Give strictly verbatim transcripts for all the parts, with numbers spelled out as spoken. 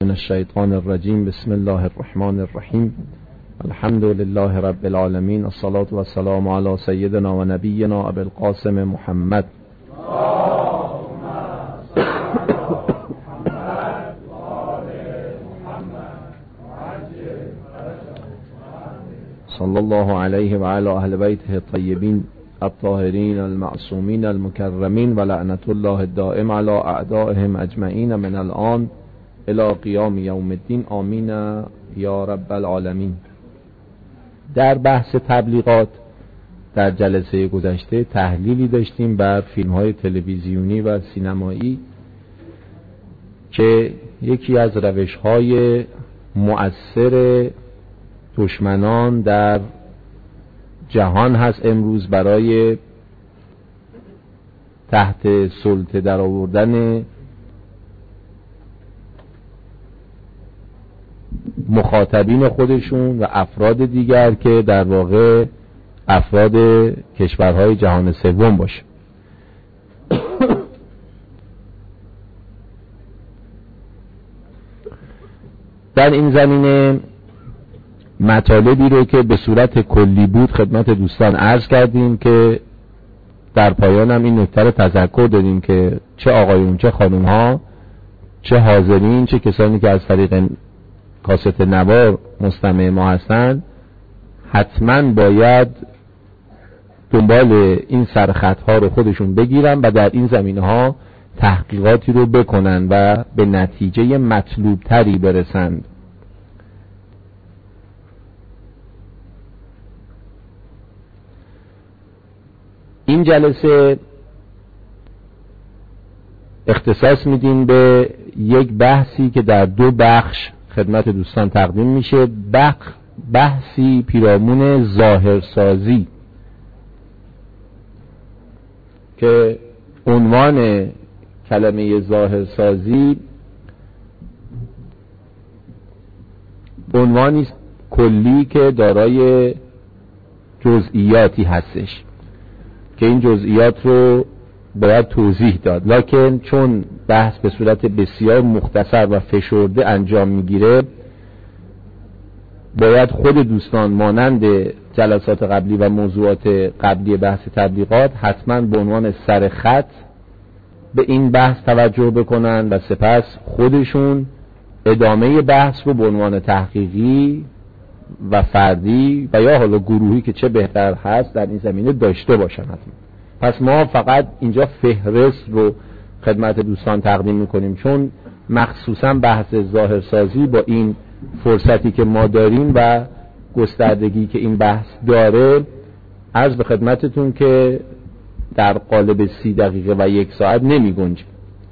من الشیطان الرجیم. بسم الله الرحمن الرحیم. الحمد لله رب العالمین. الصلاة و السلام علی سیدنا و نبینا ابی القاسم محمد. صلی الله علیه و علی اهل بیته الطیبین الطاهرین المعصومین المکرمین و لعنت الله الدائم علی اعدائهم اجمعین من الان الی قیام یوم الدین. آمین یا رب العالمین. در بحث تبلیغات در جلسه گذشته تحلیلی داشتیم بر فیلم های تلویزیونی و سینمایی که یکی از روش های مؤثر دشمنان در جهان هست امروز برای تحت سلطه در آوردن مخاطبین خودشون و افراد دیگر که در واقع افراد کشورهای جهان سوم باشه. در این زمینه مطالبی رو که به صورت کلی بود خدمت دوستان عرض کردیم که در پایان هم این نکته رو تذکر دادیم که چه آقایون چه خانم ها چه حاضرین چه کسانی که از طریق کاست نوار مستمع ما هستند حتما باید دنبال این سرخط ها رو خودشون بگیرن و در این زمینه ها تحقیقاتی رو بکنن و به نتیجه مطلوب تری برسند. این جلسه اختصاص میدیم به یک بحثی که در دو بخش خدمت دوستان تقدیم میشه. بحثی پیرامون ظاهرسازی که عنوان کلمه ظاهرسازی عنوانی کلی که دارای جزئیاتی هستش که این جزئیات رو باید توضیح داد، لکن چون بحث به صورت بسیار مختصر و فشرده انجام میگیره باید خود دوستان مانند جلسات قبلی و موضوعات قبلی بحث تبلیغات حتما به عنوان سرخط به این بحث توجه بکنن و سپس خودشون ادامه بحث رو به عنوان تحقیقی و فردی و یا حالا گروهی که چه بهتر هست در این زمینه داشته باشن حتما. پس ما فقط اینجا فهرست رو خدمت دوستان تقدیم میکنیم چون مخصوصا بحث ظاهرسازی با این فرصتی که ما داریم و گستردگی که این بحث داره عرض به خدمتتون که در قالب سی دقیقه و یک ساعت نمی گنجه.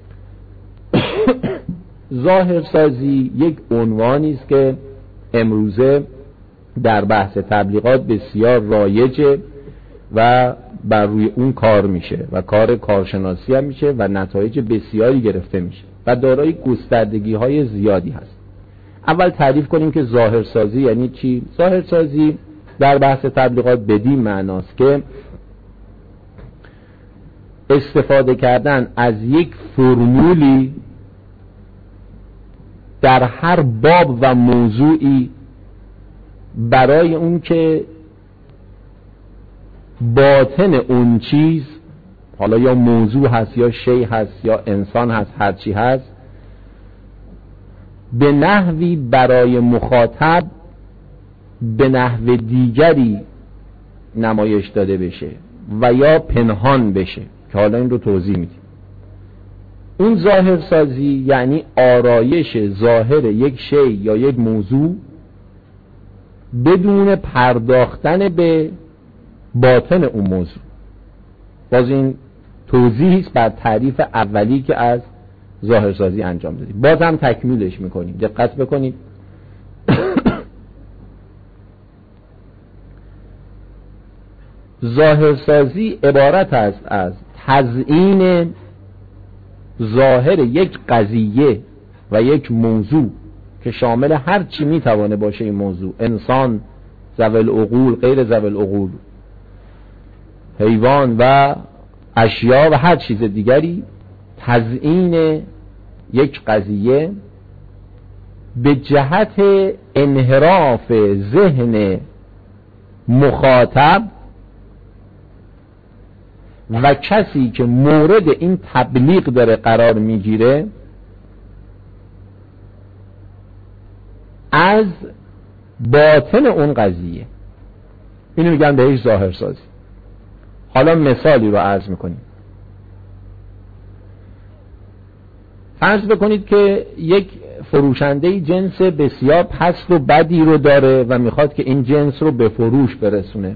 ظاهرسازی یک عنوانی است که امروزه در بحث تبلیغات بسیار رایجه و بر روی اون کار میشه و کار کارشناسی هم میشه و نتایج بسیاری گرفته میشه و دارای گستردگی های زیادی هست. اول تعریف کنیم که ظاهرسازی یعنی چی؟ ظاهرسازی در بحث تبلیغات بدین معناست که استفاده کردن از یک فرمولی در هر باب و موضوعی برای اون که باطن اون چیز حالا یا موضوع هست یا شی هست یا انسان هست هر چی هست به نحوی برای مخاطب به نحو دیگری نمایش داده بشه و یا پنهان بشه که حالا این رو توضیح میدیم. اون ظاهرسازی یعنی آرایش ظاهر یک شی یا یک موضوع بدون پرداختن به باطن اون موضوع. باز این توضیحی است بر تعریف اولی که از ظاهرسازی انجام دادیم. باز هم تکمیلش میکنیم. دقت بکنید. ظاهرسازی عبارت است از تزیین ظاهر یک قضیه و یک موضوع که شامل هر چی میتوانه باشه این موضوع، انسان، ذوی العقول، غیر ذوی العقول، حیوان و اشیا و هر چیز دیگری، تزیین یک قضیه به جهت انحراف ذهن مخاطب و کسی که مورد این تبلیغ داره قرار میگیره از باطن اون قضیه. اینو میگن بهش ظاهرسازی. حالا مثالی رو عرض میکنیم. فرض بکنید که یک فروشنده جنس بسیار پست و بدی رو داره و میخواد که این جنس رو به فروش برسونه.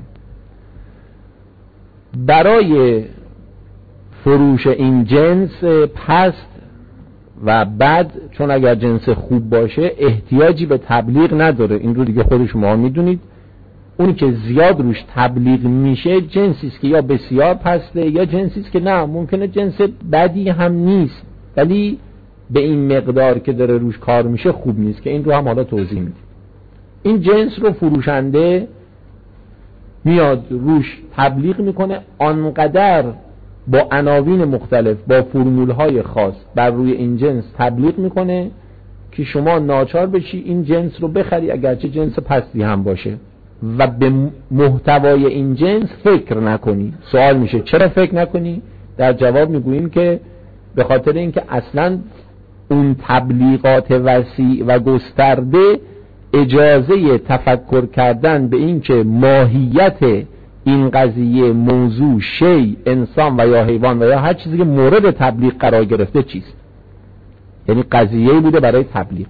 برای فروش این جنس پست و بد، چون اگر جنس خوب باشه احتیاجی به تبلیغ نداره، این رو دیگه خود شما میدونید. اونی که زیاد روش تبلیغ میشه جنسی است که یا بسیار پسته یا جنسی است که نه ممکنه جنس بدی هم نیست ولی به این مقدار که داره روش کار میشه خوب نیست، که این رو هم حالا توضیح میدیم. این جنس رو فروشنده میاد روش تبلیغ میکنه، آنقدر با عناوین مختلف با فرمولهای خاص بر روی این جنس تبلیغ میکنه که شما ناچار بشی این جنس رو بخری اگرچه جنس پستی هم باشه و به محتوای این جنس فکر نکنی. سوال میشه چرا فکر نکنی؟ در جواب میگوییم که به خاطر اینکه اصلا اون تبلیغات وسیع و گسترده اجازه تفکر کردن به این که ماهیت این قضیه، موضوع، شی، انسان و یا حیوان و یا هر چیزی که مورد تبلیغ قرار گرفته چیست، یعنی قضیه‌ای بوده برای تبلیغ.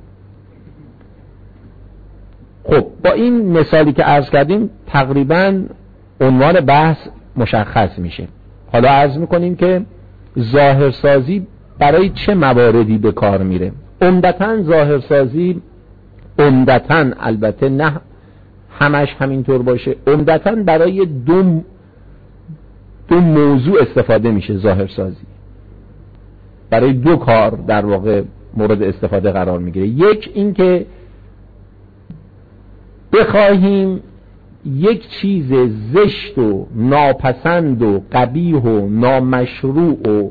خب با این مثالی که عرض کردیم تقریبا عنوان بحث مشخص میشه. حالا عرض میکنیم که ظاهرسازی برای چه مواردی به کار میره. عمدتاً ظاهرسازی عمدتاً، البته نه همش همینطور باشه، عمدتاً برای دو دو موضوع استفاده میشه. ظاهرسازی برای دو کار در واقع مورد استفاده قرار میگیره. یک این که بخواهیم یک چیز زشت و ناپسند و قبیح و نامشروع و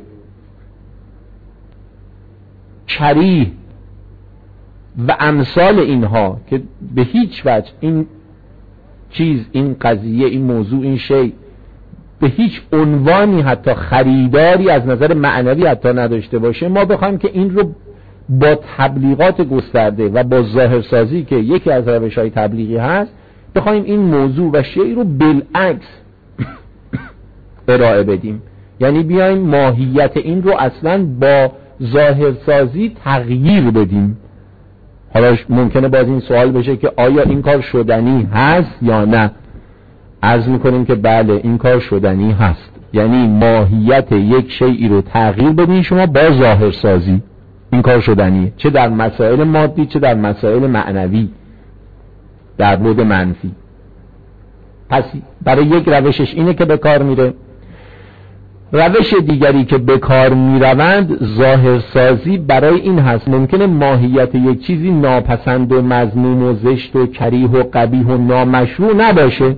کریه و امثال اینها که به هیچ وجه این چیز، این قضیه، این موضوع، این شی به هیچ عنوانی حتی خریداری از نظر معنوی حتی نداشته باشه، ما بخوایم که این رو با تبلیغات گسترده و با ظاهرسازی که یکی از روش‌های تبلیغی هست بخوایم این موضوع و شی رو بالعکس ارائه بدیم. یعنی بیایم ماهیت این رو اصلا با ظاهرسازی تغییر بدیم. حالا ممکنه باز این سوال بشه که آیا این کار شدنی هست یا نه؟ عرض میکنیم که بله این کار شدنی هست. یعنی ماهیت یک شیئی رو تغییر بدین شما با ظاهرسازی، این کار شدنیه، چه در مسائل مادی چه در مسائل معنوی، در بود منفی. پس برای یک روشش اینه که به کار میره. روش دیگری که به کار میروند ظاهرسازی برای این هست ممکنه ماهیت یک چیزی ناپسند و مذموم و زشت و کریه و قبیح و نامشروع نباشه،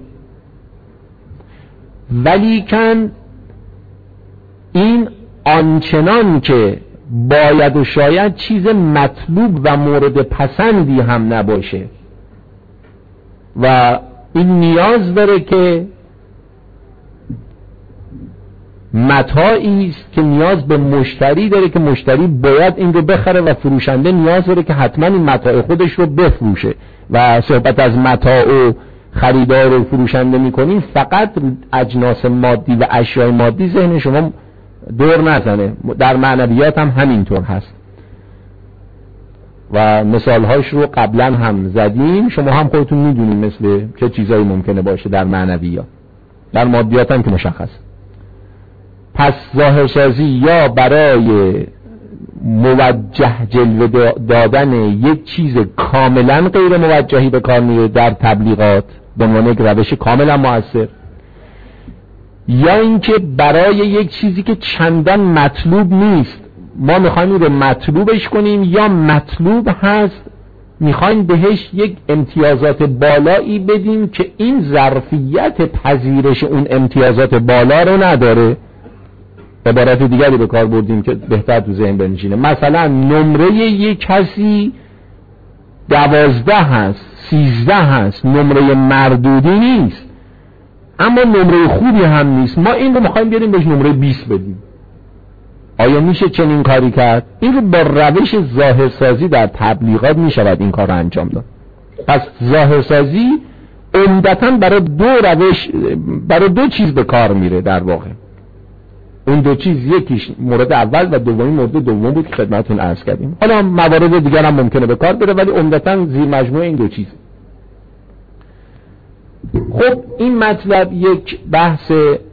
ولیکن این آنچنان که باید و شاید چیز مطلوب و مورد پسندی هم نباشه و این نیاز داره که متاعی است که نیاز به مشتری داره که مشتری باید این رو بخره و فروشنده نیاز داره که حتما این متاع خودش رو بفروشه. و صحبت از متاع و خریدار و فروشنده میکنیم فقط اجناس مادی و اشیاء مادی ذهن شما دور نزنه، در معنویات هم همینطور هست و مثالهاش رو قبلا هم زدیم، شما هم خودتون میدونید مثل چه چیزایی ممکنه باشه در معنویات. در مادیات هم که مشخص. پس ظاهرسازی یا برای موجه جلوه دادن یک چیز کاملا غیر موجهی به کار میره در تبلیغات به عنوان یک روش کاملا مؤثر، یا اینکه برای یک چیزی که چندان مطلوب نیست ما میخوایم این رو مطلوبش کنیم، یا مطلوب هست میخوایم بهش یک امتیازات بالایی بدیم که این ظرفیت پذیرش اون امتیازات بالا رو نداره. عبارت دیگری به کار بردیم که بهتر تو ذهن بنشینه. مثلا نمره یک کسی دوازده هست، سیزده هست، نمره مردودی نیست اما نمره خوبی هم نیست. ما این رو میخوایم بیاریم بهش نمره بیست بدیم. آیا میشه چنین کاری کرد؟ این رو با روش ظاهرسازی در تبلیغات میشود این کار رو انجام داد. پس ظاهرسازی عمدتاً برای دو روش، برای دو چیز به کار میره در واقع. اون دو چیز یکیش مورد اول و دومی مورد دوم بود که خدمتتون عرض کردیم. حالا موارد دیگر هم ممکنه به کار بره ولی عمدتاً زیر مجموعه این دو چیز. خب این مطلب یک بحث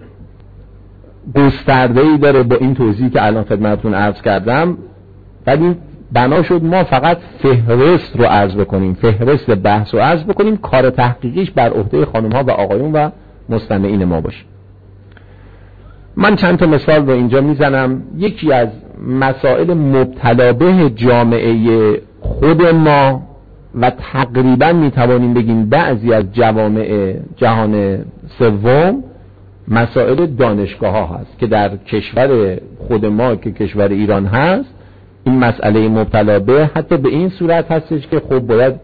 گسترده‌ای داره با این توضیحی که الان خدمتتون عرض کردم، ولی بنا شد ما فقط فهرست رو عرض بکنیم، فهرست بحث رو عرض بکنیم، کار تحقیقیش بر عهده خانم‌ها و آقایون و مستمعین ما باشه. من چند تا مثال رو اینجا میزنم. یکی از مسائل مبتلا به جامعه خود ما و تقریبا میتوانیم بگیم بعضی از جوامع جهان سوم مسائل دانشگاه ها هست که در کشور خود ما که کشور ایران هست این مسئله مبتلا به حتی به این صورت هستش که خب باید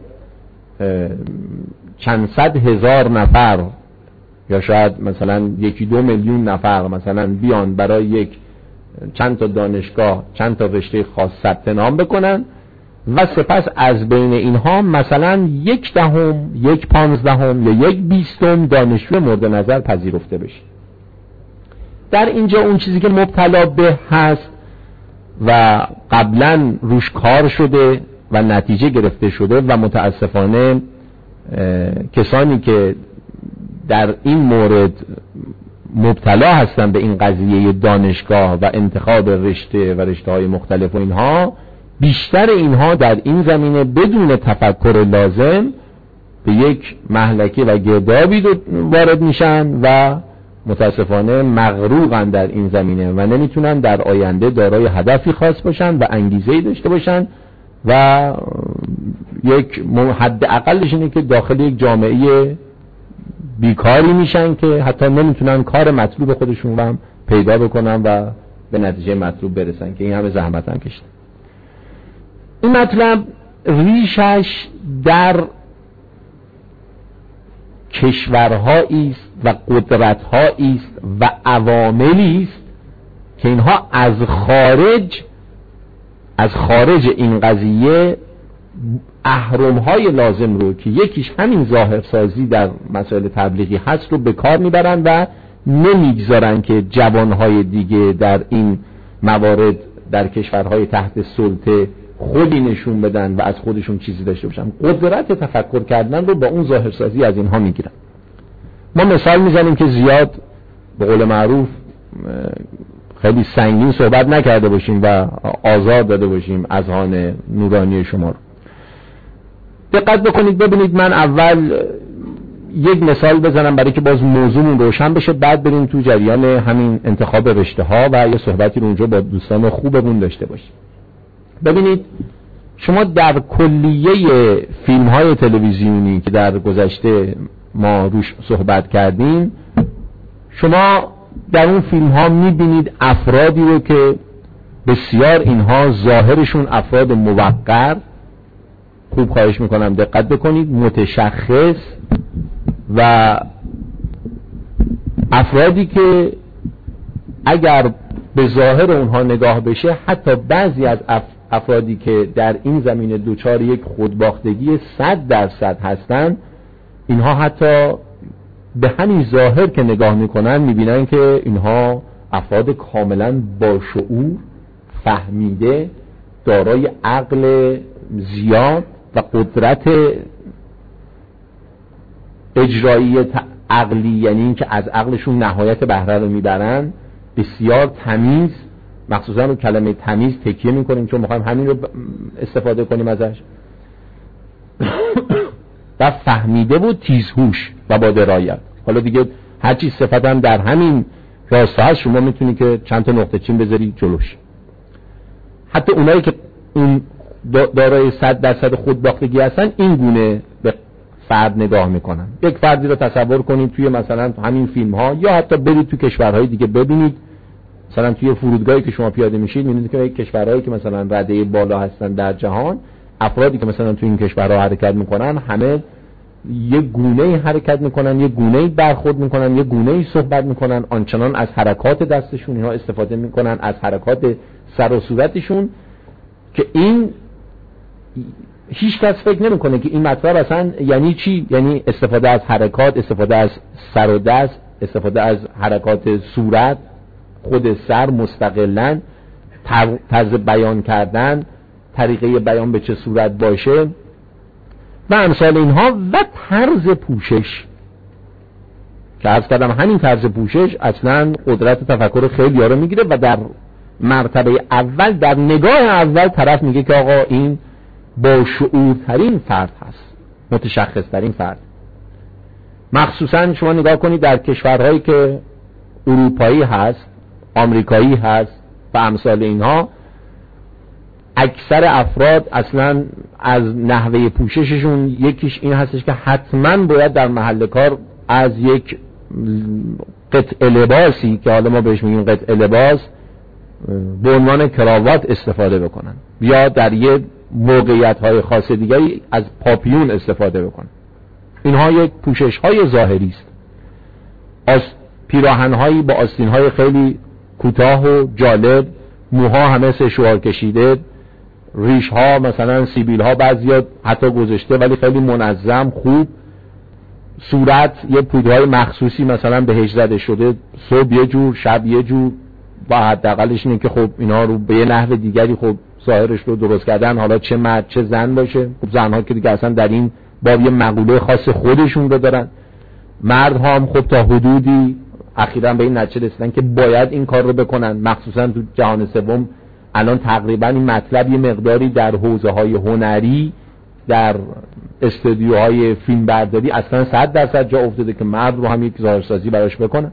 چند صد هزار نفر یا شاید مثلا یکی دو میلیون نفر مثلا بیان برای یک چند تا دانشگاه چند تا رشته خاص ثبت نام بکنن و سپس از بین اینها مثلا یک دهم، یک پانزدهم یا یک بیستم دانشجو مورد نظر پذیرفته بشه. در اینجا اون چیزی که مبتلا به هست و قبلا روش کار شده و نتیجه گرفته شده و متاسفانه کسانی که در این مورد مبتلا هستن به این قضیه دانشگاه و انتخاب رشته و رشته های مختلف و اینها، بیشتر اینها در این زمینه بدون تفکر لازم به یک مهلکه و گردابی وارد میشن و متاسفانه مغروقن در این زمینه و نمیتونن در آینده دارای هدفی خاص باشن و انگیزه‌ای داشته باشن و یک حد اقلش اینه که داخل یک جامعه بیکاری میشن که حتی نمیتونن کار مطلوب خودشون رو هم پیدا بکنن و به نتیجه مطلوب برسن که این همه زحمت هم کشیدن. این مطلب ریشش در کشورهایی است و قدرت‌هایی است و عواملی است که اینها از خارج از خارج این قضیه اهرم‌های لازم رو که یکیش همین ظاهرسازی در مسائل تبلیغی هست رو به کار میبرن و نمیگذارن که جوانهای دیگه در این موارد در کشورهای تحت سلطه خودی نشون بدن و از خودشون چیزی داشته باشن. قدرت تفکر کردن رو با اون ظاهرسازی از اینها میگیرن. ما مثال میزنیم که زیاد به قول معروف خیلی سنگین صحبت نکرده باشیم و آزار داده باشیم اذهان نورانی شما رو. دقت بکنید ببینید، من اول یک مثال بزنم برای که باز موضوعمون روشن بشه، بعد بریم تو جریان همین انتخاب رشته ها و یه صحبتی رو اونجا با دوستان خوبمون داشته باشیم. ببینید شما در کلیه فیلم های تلویزیونی که در گذشته ما روش صحبت کردیم، شما در اون فیلم ها میبینید افرادی رو که بسیار اینها ظاهرشون افراد موقر، خوب خواهش میکنم دقت بکنید، متشخص و افرادی که اگر به ظاهر اونها نگاه بشه حتی بعضی از افرادی که در این زمینه دوچار یک خودباختگی صد درصد هستن، اینها حتی به همین ظاهر که نگاه میکنن میبینن که اینها افراد کاملا با شعور، فهمیده، دارای عقل زیاد و قدرت اجرایی عقلی، یعنی این که از عقلشون نهایت بهره رو میبرن، بسیار تمیز، مخصوصا رو کلمه تمیز تکیه میکنیم چون میخوایم همین رو استفاده کنیم ازش و فهمیده بود، تیزهوش و با درایت. حالا دیگه هر چیز صفت هم در همین راستا هست، شما میتونی که چند تا نقطه چین بذاری جلوش. حتی اونایی که اون دارای صد درصد خودباختگی هستن این گونه به فرد نگاه میکنن. یک فردی رو تصور کنید توی مثلا همین فیلم ها یا حتی برید تو کشورهای دیگه ببینید، مثلا توی فرودگاهی که شما پیاده میشید میبینید که کشورهایی که مثلا رده بالا هستن در جهان، افرادی که مثلا تو این کشورها حرکت میکنن همه یه گونه‌ای حرکت میکنن، یه گونه‌ای برخورد میکنن، یه گونه‌ای صحبت میکنن، آنچنان از حرکات دستشون اینها استفاده میکنن، از حرکات سر و صورتشون، که این هیچ کس فکر نمیکنه که این مطلب اصلا یعنی چی. یعنی استفاده از حرکات، استفاده از سر و دست، استفاده از حرکات صورت، خود سر مستقلاً، طرز بیان کردن، طریقه بیان به چه صورت باشه و امثال اینها، و طرز پوشش که عرض کردم همین طرز پوشش اصلا قدرت تفکر خیلی ها رو میگیره و در مرتبه اول، در نگاه اول طرف میگه که آقا این با شعورترین فرد هست، متشخص ترین فرد. مخصوصا شما نگاه کنید در کشورهایی که اروپایی هست، آمریکایی هست و امثال اینها، اکثر افراد اصلا از نحوه پوشششون یکیش این هستش که حتما باید در محل کار از یک قطعه لباسی که حالا ما بهش میگیم قطعه لباس به عنوان کراوات استفاده بکنن، یا در یه موقعیت‌های خاص دیگری از پاپیون استفاده بکنن. اینها یک پوشش‌های ظاهری است. از پیراهن‌هایی با آستین‌های خیلی کوتاه و جالب، موها همه سشوار کشیده، ریش‌ها مثلا سیبیل‌ها بعضیا حتی گذاشته ولی خیلی منظم خوب، صورت یه پودرهای مخصوصی مثلا بهش زده شده، صبح یه جور شب یه جور، و حداقلش اینه که خب اینا رو به یه نحو دیگری خب ظاهرش رو درست کردن، حالا چه مرد چه زن باشه. خب زنها که دیگه اصلا در این باب یه مقوله خاص خودشون رو دارن، مردها هم خب تا حدودی اخیراً به این نتیجه رسیدن که باید این کار رو بکنن. مخصوصا تو جهان سوم الان تقریبا این مطلب یه مقداری در حوزه‌های هنری، در استودیوهای فیلم برداری اصلا صد درصد جا افتاده که مرد رو هم یک ظاهرسازی براش بکنه.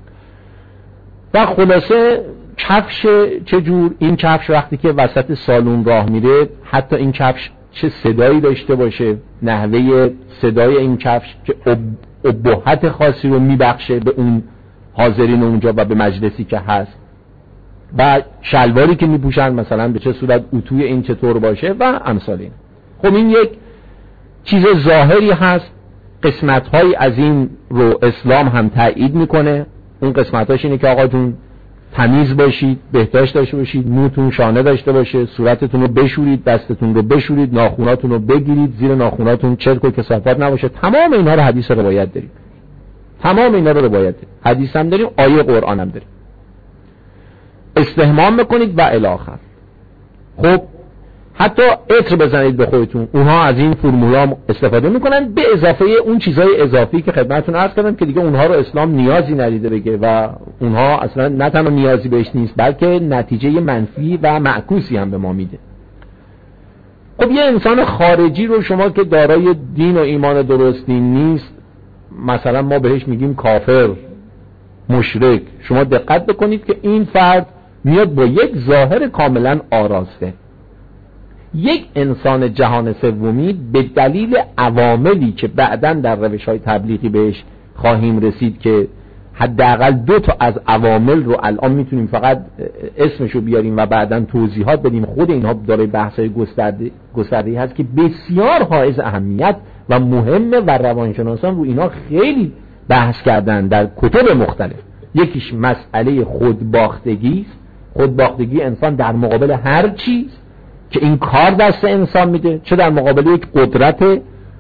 و خلاصه کفش چجور؟ این کفش وقتی که وسط سالن راه میره، حتی این کفش چه صدایی داشته باشه، نحوه صدای این کفش که ابهت خاصی رو میبخشه به اون حاضرین اونجا و به مجلسی که هست، و شلواری که میپوشن مثلا به چه صورت، اتوی این چطور باشه و امثال این. خب این یک چیز ظاهری هست. قسمت‌های از این رو اسلام هم تایید میکنه. اون قسمت‌هاش اینه که آقا جون تمیز باشید، بهداشت داشته باشید، موتون شانه داشته باشه، صورتتون رو بشورید، دستتون رو بشورید، ناخوناتون رو بگیرید، زیر ناخوناتون چرک و کثافات نباشه. تمام اینا رو حدیث روایت داریم. تمام اینا رو روایت داریم. حدیث هم داریم، آیه قرآن هم داریم. استحمام بکنید و الی آخر. خب حتی عطر بزنید به خودتون. اونها از این فرمولا استفاده میکنن، به اضافه اون چیزای اضافی که خدمتتون عرض کردم که دیگه اونها رو اسلام نیازی ندیده بگه و اونها اصلا نه تنها نیازی بهش نیست بلکه نتیجه منفی و معکوسی هم به ما میده. خب یه انسان خارجی رو شما که دارای دین و ایمان درست دین نیست، مثلا ما بهش میگیم کافر، مشرک. شما دقت بکنید که این فرد میاد با یک ظاهر کاملا آراسته. یک انسان جهان سومی به دلیل عواملی که بعداً در روش‌های تبلیغی بهش خواهیم رسید که حداقل دو تا از عوامل رو الان میتونیم فقط اسمشو بیاریم و بعداً توضیحات بدیم، خود اینها داره بحث‌های گسترده گسترده‌ای هست که بسیار حائز اهمیت و مهمه و روانشناسان رو اینا خیلی بحث کردن در کتب مختلف. یکیش مسئله خودباختگی است. خودباختگی انسان در مقابل هر چیز که این کار دست انسان میده، چه در مقابل یک قدرت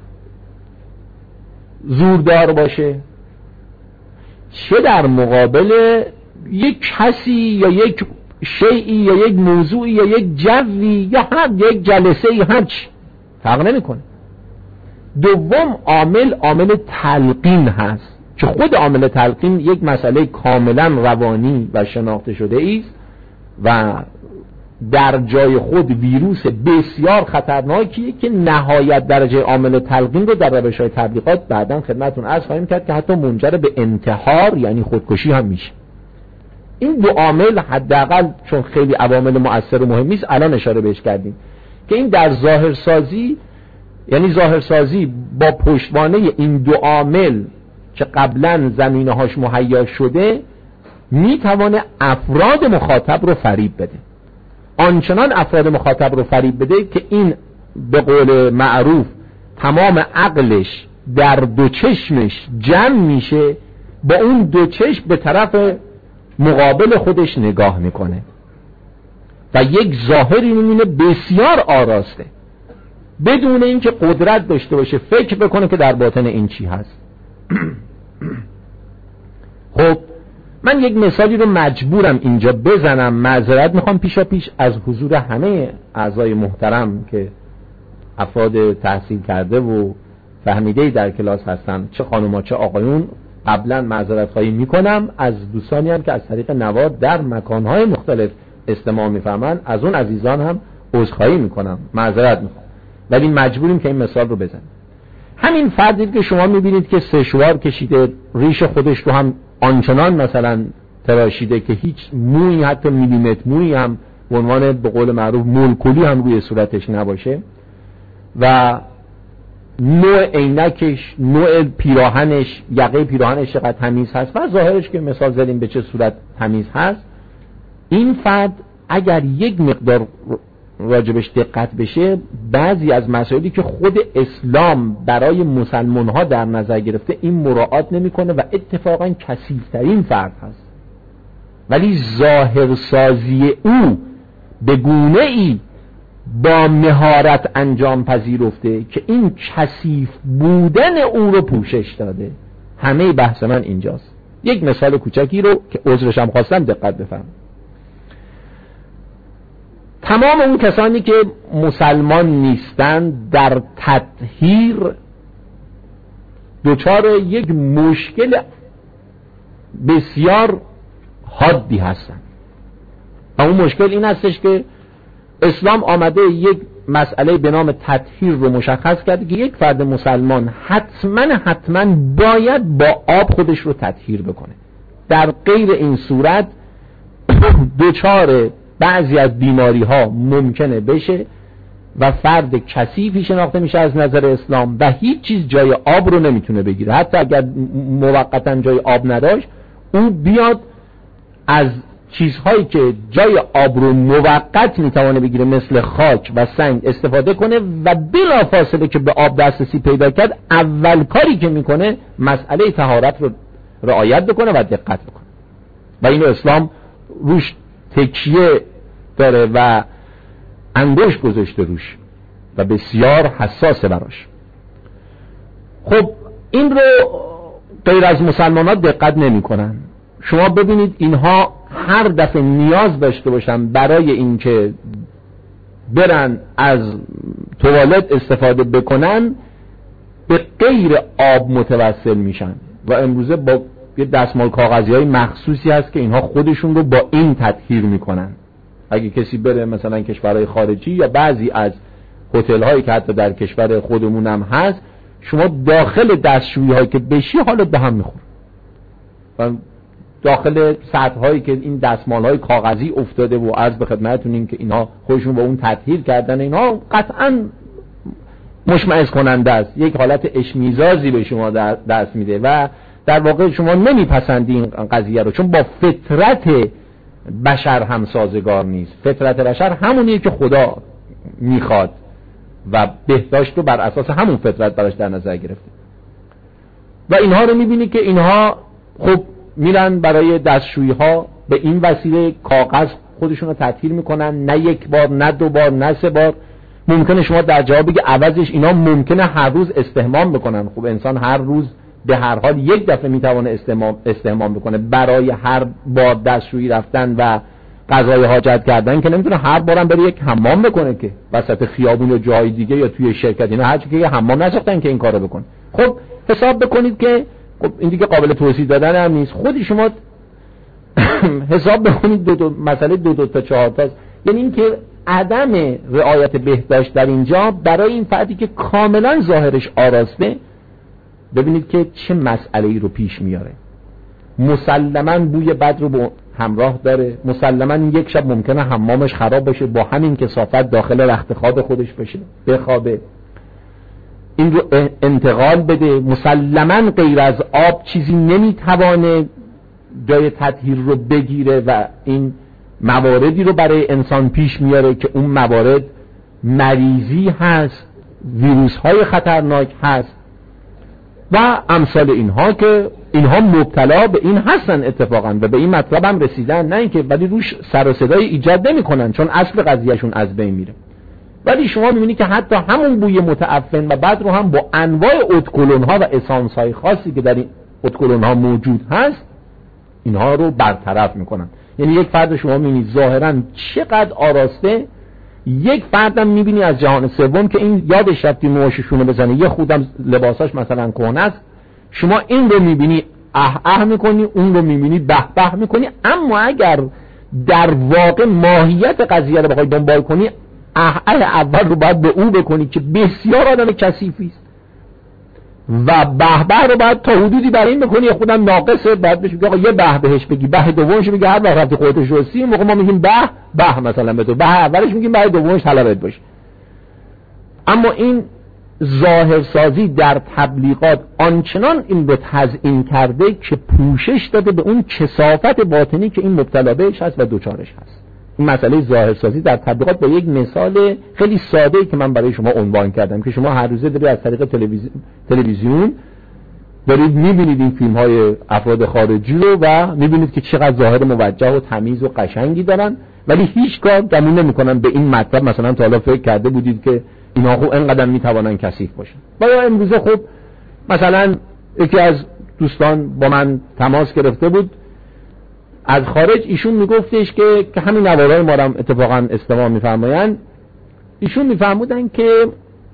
زوردار باشه، چه در مقابل یک کسی یا یک شیئی یا یک موضوعی یا یک جوی یا هر یک جلسه‌ای، هر چی فرق نمیکنه. دوم عامل عامل تلقین هست که خود عامل تلقین یک مسئله کاملا روانی و شناخته شده است و در جای خود ویروس بسیار خطرناکیه که نهایت درجه عامل تلقین رو در روش‌های تبلیغات بعداً خدمتتون عرض خواهیم کرد که حتی منجر به انتحار یعنی خودکشی هم میشه. این دو عامل حداقل چون خیلی عوامل مؤثر و مهمی است الان اشاره بهش کردیم که این در ظاهرسازی، یعنی ظاهرسازی با پشتوانه این دو عامل که قبلا زمینه‌هاش مهیا شده میتونه افراد مخاطب رو فریب بده. آنچنان افراد مخاطب رو فریب بده که این به قول معروف تمام عقلش در دو چشمش جمع میشه، با اون دو چشم به طرف مقابل خودش نگاه میکنه و یک ظاهری میبینه بسیار آراسته، بدون اینکه قدرت داشته باشه فکر بکنه که در باطن این چی هست. خب من یک مثالی رو مجبورم اینجا بزنم، معذرت میخوام پیشا پیش از حضور همه اعضای محترم که افراد تحصیل کرده و فهمیده در کلاس هستن، چه خانوما چه آقایون. قبلا معذرت خواهی میکنم از دوستانی هم که از طریق نوار در مکانهای مختلف استماع میفهمن، از اون عزیزان هم عذرخواهی میکنم، معذرت میخوام، ولی مجبوریم که این مثال رو بزنیم. همین فردی که شما میبینید که سشوار کشیده، ریش خودش رو هم آنچنان مثلا تراشیده که هیچ مویی، حتی میلیمتر مویی هم به عنوان به قول معروف مولکولی هم روی صورتش نباشه و نوع عینکش، نوع پیراهنش، یقه پیراهنش چقدر تمیز هست و ظاهرش که مثال زدیم به چه صورت تمیز هست، این فرد اگر یک مقدار راجبش دقت بشه، بعضی از مسائلی که خود اسلام برای مسلمان ها در نظر گرفته این مراعات نمیکنه و اتفاقا کثیف‌ترین فرد هست، ولی ظاهرسازی او به گونه ای با مهارت انجام پذیرفته که این کثیف بودن او رو پوشش داده. همه بحث من اینجاست. یک مثال کوچکی رو که عذرش هم خواستم دقت بفرمایید. تمام اون کسانی که مسلمان نیستند در تطهیر دچار یک مشکل بسیار حادی هستند و اون مشکل این هستش که اسلام آمده یک مسئله به نام تطهیر رو مشخص کرده که یک فرد مسلمان حتما حتما باید با آب خودش رو تطهیر بکنه، در غیر این صورت دچار بعضی از بیماری ها ممکنه بشه و فرد کثیفی شناخته میشه از نظر اسلام و هیچ چیز جای آب رو نمیتونه بگیره. حتی اگر موقتا جای آب نداشت، او بیاد از چیزهایی که جای آب رو موقت میتونه بگیره مثل خاک و سنگ استفاده کنه و بلا فاصله که به آب دسترسی پیدا کرد، اول کاری که میکنه مسئله طهارت رو رعایت بکنه و دقت بکنه و اینو اسلام روش تکیه داره و انگشت گذاشته روش و بسیار حساسه براش. خب این رو غیر از مسلمان ها دقت نمی کنن. شما ببینید اینها هر دفعه نیاز داشته باشن برای اینکه برن از توالت استفاده بکنن به غیر آب متوسل میشن و امروزه با یه دستمال کاغذی های مخصوصی هست که اینها خودشون رو با این تطهیر میکنن. اگه کسی بره مثلا کشورهای خارجی یا بعضی از هتل هایی که حتی در کشور خودمون هم هست، شما داخل دستشویی هایی که بشی حالت به هم میخوره و داخل سطح هایی که این دستمال های کاغذی افتاده و عرض به خدمتتون این که اینها خودشون با اون تطهیر کردن، اینها قطعا مشمئز کننده است، یک حالت اشمیزازی به شما دست میده و در واقع شما نمیپسندی این قضیه رو، چون با فطرت بشر هم سازگار نیست. فطرت بشر همونیه که خدا میخواد و بهداشت رو بر اساس همون فطرت براش در نظر گرفته و اینها رو میبینی که اینها خب میرن برای دستشویی ها به این وسیله کاغذ خودشون رو تطهیر میکنن، نه یک بار نه دو بار نه سه بار. ممکنه شما در جواب بگی عوضش اینا ممکنه هر روز استحمام بکنن. خب انسان هر روز به هر حال یک دفعه میتونه استحمام استحمام بکنه، برای هر بار دستشویی رفتن و قضای حاجت کردن که نمیتونه هر بارم بره یک حمام بکنه که وسط خیابون یا جای دیگه یا توی شرکت، اینا هر چی که حمام نساختن که این کارو بکنه. خب حساب بکنید که خب این دیگه قابل توضیح دادن هم نیست. خودی شما حساب بکنید دو دو مسئله دو دو تا چهار تاست، یعنی این که عدم رعایت بهداشت در اینجا برای این فردی که کاملا ظاهرش آراسته، ببینید که چه مسئله ای رو پیش میاره. مسلماً بوی بد رو با همراه داره، مسلماً یک شب ممکنه حمامش خراب بشه، با همین کثافت داخل رخت خواب خودش بشه بخوابه، این رو انتقال بده. مسلماً غیر از آب چیزی نمیتوانه جای تطهیر رو بگیره و این مواردی رو برای انسان پیش میاره که اون موارد مریضی هست، ویروس های خطرناک هست و امثال اینها که اینها مبتلا به این هستن اتفاقا و به این مطلب هم رسیدن، نه اینکه ولی روش سر و صدای ایجاد نمی کنن چون اصل قضیهشون از بین میره. ولی شما میبینی که حتی همون بوی متعفن و بعد رو هم با انواع ادکلون ها و اسانس های خاصی که در این ادکلون ها موجود هست اینها رو برطرف میکنن. یعنی یک فرد شما میبینی ظاهرا چقدر آراسته، یک فردم میبینی از جهان سوم که این یادش رفتی موهاشونو بزنه، یه خودم لباساش مثلا کهنه است، شما این رو میبینی اه اه میکنی، اون رو میبینی به به میکنی. اما اگر در واقع ماهیت قضیه رو بخوای دنبال کنی، اه اه اول رو باید به او بکنی که بسیار آدم کثیفی است و به به رو باید تا حدودی برای این بکنی خودم ناقصه، بعد بهش بگی آقا یه به بهش بگی، به دومش بگی هر وقت رفتی خودت شوسی، موقع ما میگیم به به مثلا به تو، به اولش میگیم به دومش طلبت باشه. اما این ظاهرسازی در تبلیغات آنچنان این رو تزیین کرده که پوشش داده به اون کثافت باطنی که این مبتلا بهش هست و دوچارش هست. این مسئله ظاهرسازی در تبلیغات با یک مثال خیلی ساده‌ای که من برای شما عنوان کردم که شما هر روزه دارید از طریق تلویزیون تلویزیون دارید میبینید این فیلم های افراد خارجی رو و میبینید که چقدر ظاهر موجه و تمیز و قشنگی دارن، ولی هیچگاه گمون نمیکنن به این مطلب مثلا تا حالا فکر کرده بودید که اینا خب اینقدر میتوانن کثیف باشن. و یا امروزه خب مثلا یکی از دوستان با من تماس گرفته بود از خارج، ایشون میگفتش که که همین نوارای ما هم اتفاقا استماع میفرمایند، ایشون میفرمودن که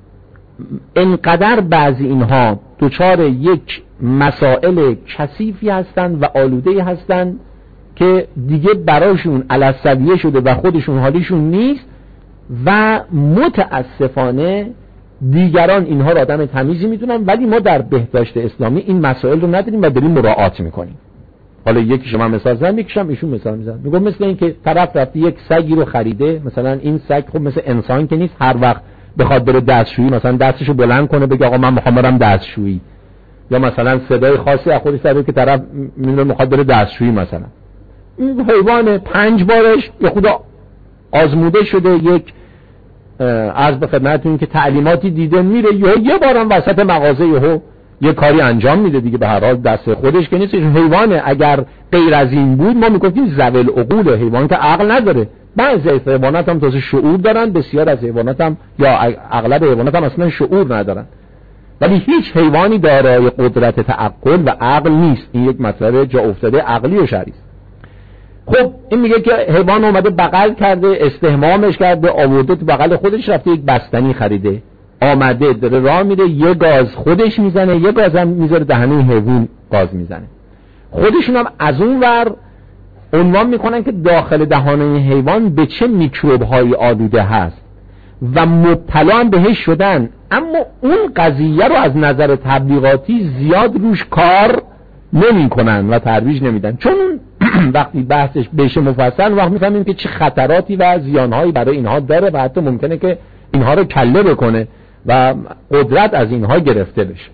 انقدر بعضی اینها دوچار یک مسائل کثیفی هستند و آلوده هستند که دیگه براشون علسویه شده و خودشون حالیشون نیست و متاسفانه دیگران اینها را آدم تمیزی میدونن، ولی ما در بهداشت اسلامی این مسائل رو نداریم و داریم مراعات میکنیم. حالا یکی شما مثال زدم، یکیشم ایشون مثال میزنه، میگم مثل این که طرف رفته یک سگی رو خریده، مثلا این سگ خب مثل انسان که نیست هر وقت بخواد بره دستشویی مثلا دستشو بلند کنه بگه آقا من میخوام برم دستشویی، یا مثلا صدای خاصی از خودش داره که طرف میدونه میخواد بره دستشویی. مثلا این حیوان پنج بارش به خدا آزموده شده، یک عرض به خدمتتون که تعلیماتی دیده میره یا یه بارم وسط مغازه یهو یه کاری انجام میده دیگه، به هر حال دست خودش که نیست، حیوانه. اگر غیر از این بود ما میگفتیم ذوی العقول، حیوان که عقل نداره. بعضی از حیوانات هم تازه شعور دارن، بسیار از حیوانات هم یا اغلب حیوانات هم اصلا شعور ندارن، ولی هیچ حیوانی دارای قدرت تعقل و عقل نیست. این یک مطلب جا افتاده عقلی و شرعی است. خب این میگه که حیوان اومده بغل کرده، استحمامش کرده، آورده تو بغل خودش، رفته یک بستنی خریده، آمده داره راه میره، یه گاز خودش میزنه، یه گاز هم میذاره دهنه حیوان گاز میزنه. خودشون هم از اون ور عنوان میکنن که داخل دهانه حیوان به چه میکروب هایی آلوده هست و مبتلا هم بهش شدن. اما اون قضیه رو از نظر تبلیغاتی زیاد روش کار نمی کنن و ترویج نمیدن، چون وقتی بحثش بشه مفصل وقت میفهمیم که چه خطراتی و زیانهایی برای اینها داره و حتی ممکنه که اینها رو کله بکنه و قدرت از اینها گرفته بشه.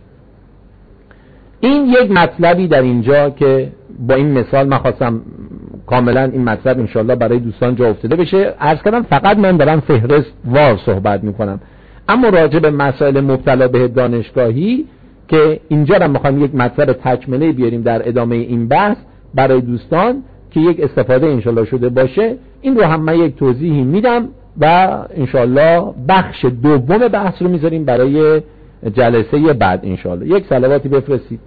این یک مطلبی در اینجا که با این مثال من خواستم کاملا این مطلب انشالله برای دوستان جا افتاده بشه. عرض کردم فقط من دارم فهرست وار صحبت میکنم، اما راجع به مسائل مبتلا به دانشگاهی که اینجا هم میخوایم یک مطلب تکمله بیاریم در ادامه این بحث برای دوستان که یک استفاده انشالله شده باشه، این رو هم من یک توضیحی میدم و انشالله بخش دوم بحث رو میذاریم برای جلسه بعد انشالله. یک صلواتی بفرستید.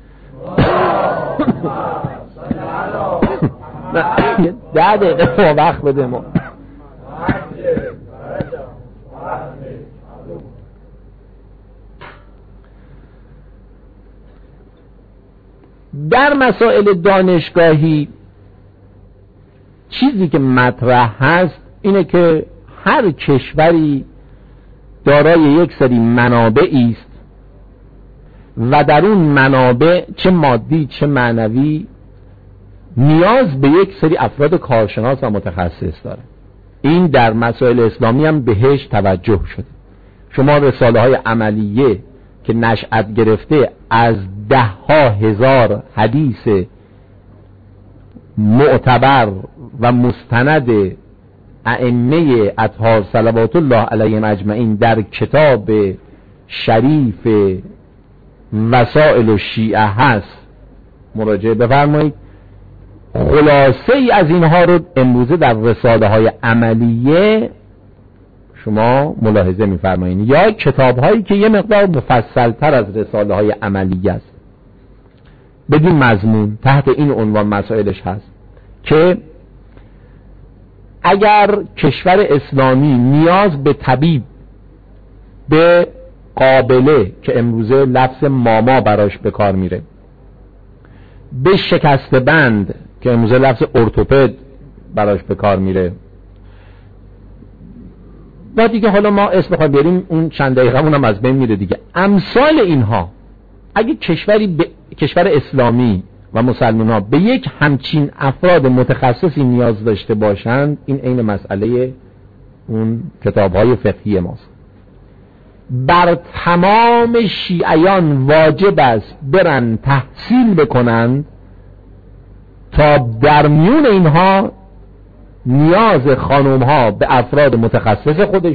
ده دقیقه وقت بده ما. در مسائل دانشگاهی چیزی که مطرح هست اینه که هر کشوری دارای یک سری منابعی است و در اون منابع چه مادی چه معنوی نیاز به یک سری افراد کارشناس و متخصص داره. این در مسائل اسلامی هم بهش توجه شده. شما رساله های عملیه که نشأت گرفته از ده ها هزار حدیث معتبر و مستند ائمه اطهار صلوات الله علیهم اجمعین در کتاب شریف وسائل الشیعه هست مراجعه بفرمایید. خلاصه ای از اینها رو امروزه در رساله های عملیه شما ملاحظه می‌فرمایید، یا کتاب هایی که یه مقدار مفصل تر از رساله های عملیه است بدین مضمون تحت این عنوان مسائلش هست که اگر کشور اسلامی نیاز به طبیب، به قابله که امروزه لفظ ماما براش به کار میره، به شکست بند که امروزه لفظ ارتوپد براش به کار میره و دیگه حالا ما اسم بخوایم بیاریم اون چند دقیقه هم از بین میره دیگه، امثال اینها اگه کشوری ب... کشور اسلامی و مسلمان ها به یک همچین افراد متخصصی نیاز داشته باشند، این عین مسئله اون کتاب های فقهی ماست. بر تمام شیعیان واجب است برن تحصیل بکنند تا در میون اینها نیاز خانم ها به افراد متخصص خودش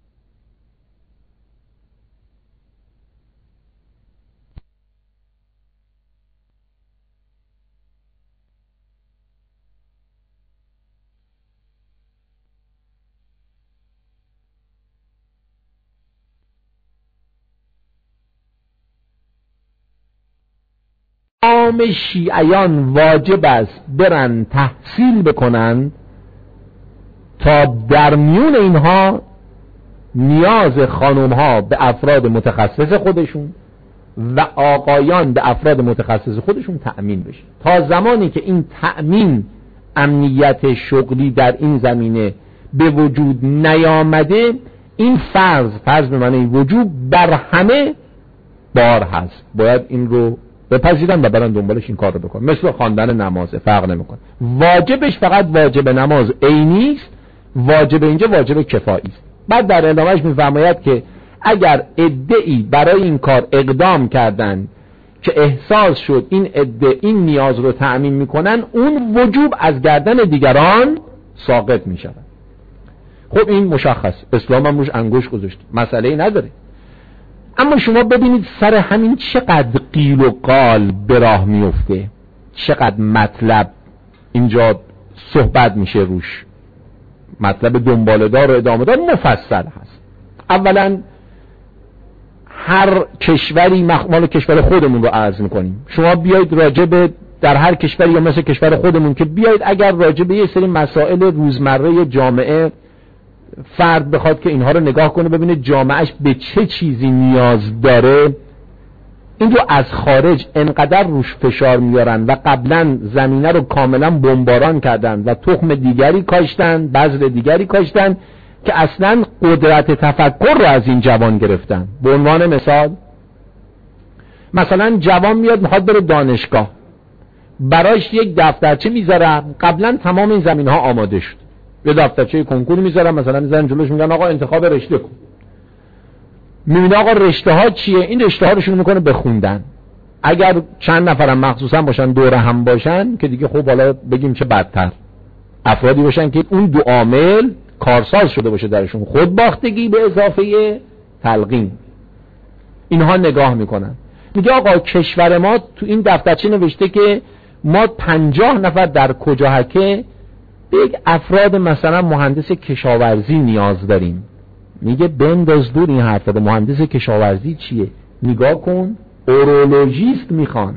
تمام شیعیان واجب است برن تحصیل بکنند تا در میون اینها نیاز خانم ها به افراد متخصص خودشون و آقایان به افراد متخصص خودشون تأمین بشه. تا زمانی که این تأمین امنیت شغلی در این زمینه به وجود نیامده، این فرض فرض به معنی وجوب بر همه بار هست، باید این رو بپذیرن و برن دنبالش این کار رو بکنن. مثل خواندن نمازه، فرق نمیکنه. واجبش فقط واجب نماز عینی است، واجب اینجا واجب کفایی است. بعد در ادامهش میفرماید که اگر عده‌ای برای این کار اقدام کردن که احساس شد این عده این نیاز رو تأمین میکنن، اون وجوب از گردن دیگران ساقط میشود. خب این مشخص، اسلام هم روش انگوش گذاشت، مسئله‌ای نداره. اما شما ببینید سر همین چقدر قیل و قال به راه میفته، چقدر مطلب اینجا صحبت میشه روش، مطلب دنباله‌دار و ادامه‌دار مفصل هست. اولا هر کشوری مال کشور خودمون رو عرض میکنیم، شما بیایید راجع به در هر کشوری یا مثل کشور خودمون که بیایید اگر راجع به یه سری مسائل روزمره جامعه فرد بخواد که اینها رو نگاه کنه ببینه جامعهش به چه چیزی نیاز داره، این رو از خارج انقدر روش فشار میارن و قبلا زمینه رو کاملا بمباران کردن و تخم دیگری کاشتن، بذر دیگری کاشتن که اصلا قدرت تفکر رو از این جوان گرفتن. به عنوان مثال مثلا جوان میاد میخواد بره دانشگاه، براش یک دفترچه میذارن، قبلا تمام این زمینه ها آماده شد، یه دفترچه کنکور میذارن، مثلا میذارن جلوش میگن آقا انتخاب رشته کن، میبینه آقا رشته ها چیه، این رشته ها رو شروع میکنه بخوندن. اگر چند نفرم مخصوصا باشن دور هم باشن که دیگه خب حالا بگیم چه بدتر، افرادی باشن که اون دو عامل کارساز شده باشه درشون، خودباختگی به اضافه تلقین، اینها نگاه میکنن. میگه آقا کشور ما تو این دفترچه نوشته که ما پنجاه نفر در کجاهکه به یک افراد مثلا مهندس کشاورزی نیاز داریم. میگه بنداز دور این حرف، مهندس کشاورزی چیه؟ نگاه کن، اورولوژیست میخوان،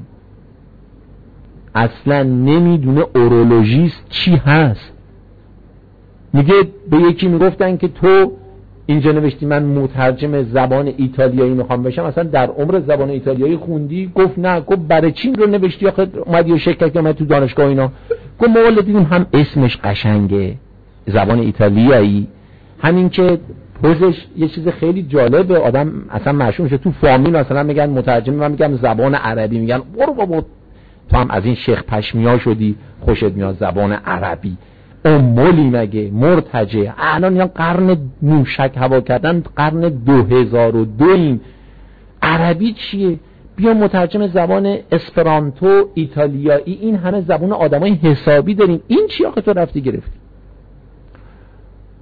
اصلا نمیدونه اورولوژیست چی هست. میگه به یکی میگفتن که تو اینجا نوشتی من مترجم زبان ایتالیایی میخوام بشم، اصلا در عمر زبان ایتالیایی خوندی؟ گفت نه. گفت برای چی رو نوشتی؟ آخه اومدی و شکل که اومد تو دانشگاه اینا. گفت ما ولی دیدیم هم اسمش قشنگه، زبان ایتالیایی، همین که پوزش یه چیز خیلی جالبه، آدم اصلا مشهور میشه تو فامیل، مثلا میگن مترجم، من میگم زبان عربی، میگن برو بابا تو هم از این شیخ پشمیا شدی خوشت میاد زبان عربی، امولی مگه مرتجع. الان اینا قرن موشک هوا کردن، قرن دو هزار و دو این عربی چیه؟ بیا مترجم زبان اسپرانتو، ایتالیایی، این همه زبان آدمای حسابی داریم، این چی آخه تو رفتی گرفتی؟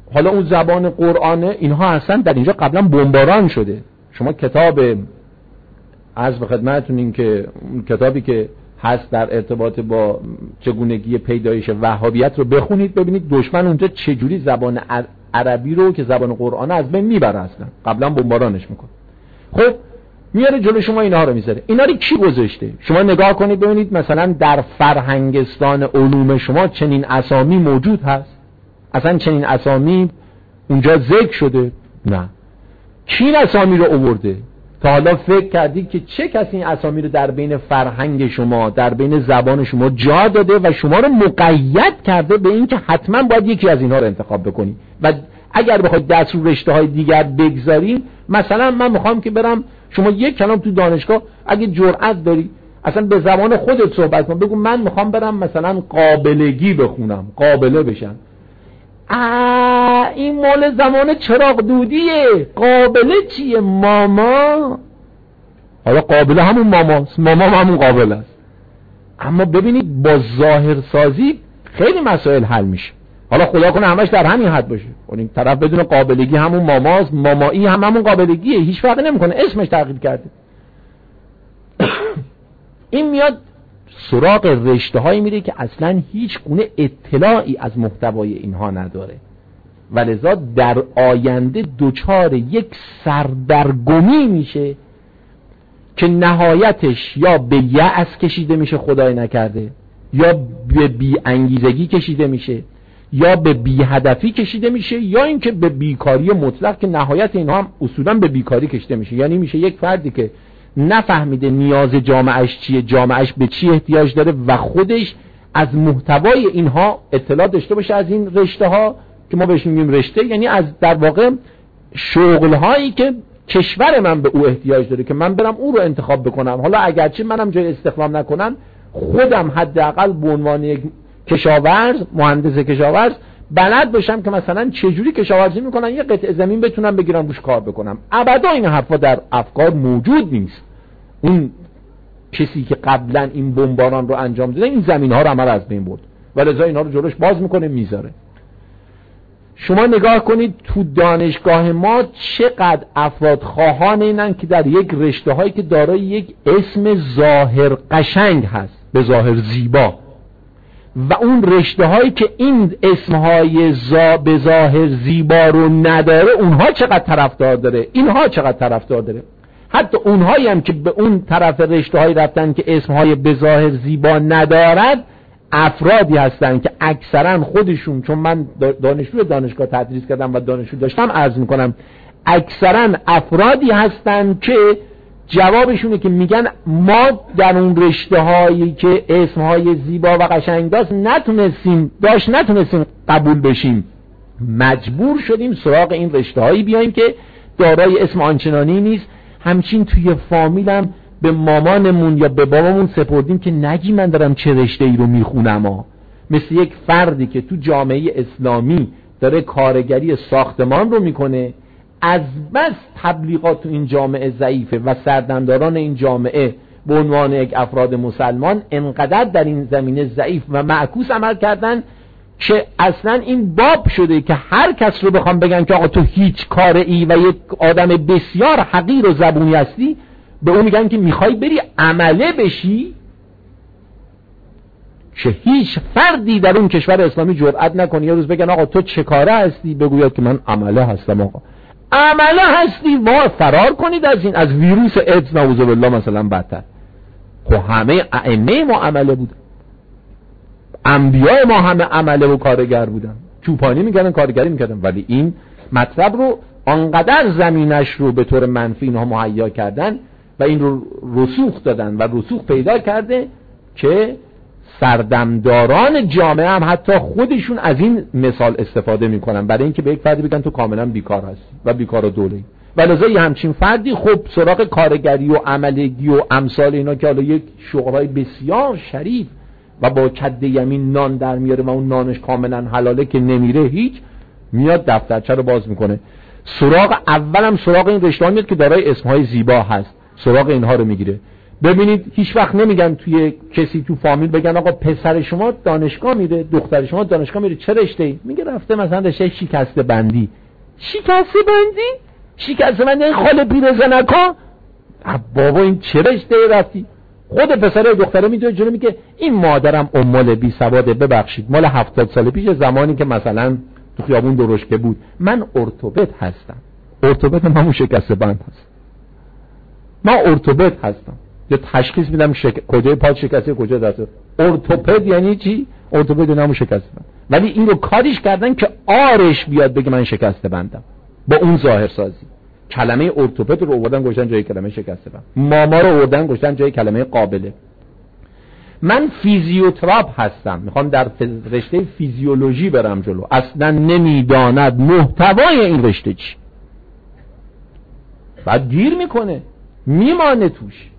حالا اون زبان قرآنه، اینها اصلا در اینجا قبلا بمباران شده. شما کتاب عرض به خدمتتون این که کتابی که هست در ارتباط با چگونگی پیدایش وهابیت رو بخونید، ببینید دشمن اونجا چجوری زبان عربی رو که زبان قرآن از بین میبره، اصلا قبلا بمبارانش میکنه. خب میاره جلو شما اینها رو میذاره. اینا رو کی گذاشته؟ شما نگاه کنید ببینید مثلا در فرهنگستان علوم شما چنین اسامی موجود هست؟ اصلا چنین اسامی اونجا ذکر شده؟ نه. کی این اسامی رو آورده؟ تا حالا فکر کردید که چه کسی این اسامی رو در بین فرهنگ شما، در بین زبان شما جا داده و شما رو مقید کرده به این که حتما باید یکی از اینها رو انتخاب بکنی و اگر بخواید دست رو رشته های دیگر بگذاریم، مثلا من میخوام که برم، شما یک کلام تو دانشگاه اگه جرأت داری اصلا به زبان خودت صحبت کن، بگو من میخوام برم مثلا قابلگی بخونم، قابله بشم. این مال زمان چراغ دودیه. قابله چیه ماما؟ حالا قابله همون ماماست، ماما همون قابله است. اما ببینید با ظاهرسازی خیلی مسائل حل میشه. حالا خدا کنه همش در همین حد باشه، اون طرف بدون قابلگی همون ماماست، مامایی هم همون قابلگیه، هیچ فرقی نمیکنه، اسمش تغییر کرده. این میاد سراغ رشته هایی میره که اصلا هیچ گونه اطلاعی از محتوای اینها نداره و لذا در آینده دوچار یک سردرگمی میشه که نهایتش یا به یأس کشیده میشه خدای نکرده، یا به بی انگیزگی کشیده میشه، یا به بی هدفی کشیده میشه، یا اینکه به بیکاری مطلق که نهایت اینها هم اصولا به بیکاری کشیده میشه. یعنی میشه یک فردی که نفهمیده نیاز جامعهش چیه، جامعهش به چی احتیاج داره و خودش از محتوای اینها اطلاع داشته باشه، از این رشته ها که ما بهش میگیم رشته، یعنی از در واقع شغل هایی که کشور من به او احتیاج داره که من برم او رو انتخاب بکنم. حالا اگرچه منم جای استخدام نکنم، خودم حداقل به عنوان یک کشاورز، مهندس کشاورز بلد باشم که مثلا چجوری کشاورزی میکنن، یه قطعه زمین بتونم بگیرم روش کار بکنم. ابدا این حرفا در افکار موجود نیست. اون کسی که قبلا این بمباران رو انجام داده این زمین ها رو عمل از بین برد و لذا اینا رو جلوش باز میکنه میذاره. شما نگاه کنید تو دانشگاه ما چقدر افراد خواهان اینن که در یک رشته هایی که دارای یک اسم ظاهر قشنگ هست، به ظاهر زیبا، و اون رشته هایی که این اسمهای زا به ظاهر زیبا رو نداره اونها چقدر طرفدار داره، اینها چقدر طرفدار داره. حتی اونهایی هم که به اون طرف رشته هایی رفتن که اسمهای به ظاهر زیبا ندارد، افرادی هستن که اکثرا خودشون، چون من دانشجو دانشگاه تدریس کردم و دانشجو داشتم عرض میکنم، اکثرا افرادی هستن که جوابشونه که میگن ما در اون رشته هایی که اسمهای زیبا و قشنگ داشت نتونستیم داشت نتونستیم قبول بشیم، مجبور شدیم سراغ این رشته هایی بیاییم که دارای اسم آنچنانی نیست. همچین توی فامیلم به مامانمون یا به بابامون سپردیم که نگی من دارم چه رشته ای رو میخونم ها. مثل یک فردی که تو جامعه اسلامی داره کارگری ساختمان رو میکنه، از بس تبلیغات تو این جامعه ضعیفه و سردمداران این جامعه به عنوان یک افراد مسلمان انقدر در این زمینه ضعیف و معکوس عمل کردن که اصلا این باب شده که هر کس رو بخوام بگن که آقا تو هیچ کاره ای و یک آدم بسیار حقیر و زبونی هستی، به اون میگن که میخوای بری عمله بشی، که هیچ فردی در اون کشور اسلامی جرئت نکنه یه روز بگن آقا تو چه کاره هستی، بگوید که من عمله هستم. آقا عمله هستی، ما فرار کنید از این، از ویروس ایدز نعوذ بالله مثلا بدتر. خب همه ائمه ما عمله بود، انبیاء ما همه عمله و کارگر بودن، چوپانی میکردن، کارگری میکردن، ولی این مطلب رو آنقدر زمینش رو به طور منفی اینها مهیا کردن و این رو رسوخ دادن و رسوخ پیدا کرده که سردمداران جامعه هم حتی خودشون از این مثال استفاده میکنن برای اینکه به یک فردی بگن تو کاملا بیکار هستی و بیکار و دوله. ولذا یه همچین فردی خب سراغ کارگری و عملگی و امثال اینا که حالا یک شغلای بسیار شریف و با کد یمین نان در میاره و اون نانش کاملا حلاله که نمیره هیچ، میاد دفترچه رو باز میکنه، سراغ اولم سراغ این رشته ها میاد که دارای اسمهای زیبا هست، سراغ اینها رو میگیره. ببینید هیچ وقت نمیگن توی کسی تو فامیل بگن آقا پسر شما دانشگاه میره، دختر شما دانشگاه میره، چه رشته‌ای؟ میگه رفته مثلا رشته شکسته بندی. شکسته بندی؟ شکسته بندی این خاله پیرزن نکن. بابا این چه رشته‌ای رفتی؟ خود پسر و دختره میدونه جلو میگه این مادرم امال بی سواده، ببخشید مال هفتاد سال پیش زمانی که مثلا تو خیابون درشکه بود، من ارتوپد هستم. ارتوپد همون شکسته بند هست. ما ارتوپد هستم. یا تشخیص میدم شک... کجای پا شکسته کجا دسته. ارتوپد یعنی چی؟ ارتوپد نمو شکسته بند. ولی این رو کاریش کردن که آرش بیاد بگه من شکسته بندم با اون ظاهر سازی. کلمه ارتوپد رو آوردن گذاشتن جای کلمه شکسته بند. ماما رو آوردن گذاشتن جای کلمه قابله. من فیزیوتراپ هستم، میخوام در رشته فیزیولوژی برم جلو، اصلا نمیداند محتوای این رشته چی، بعد گیر میکنه، میمانه توش.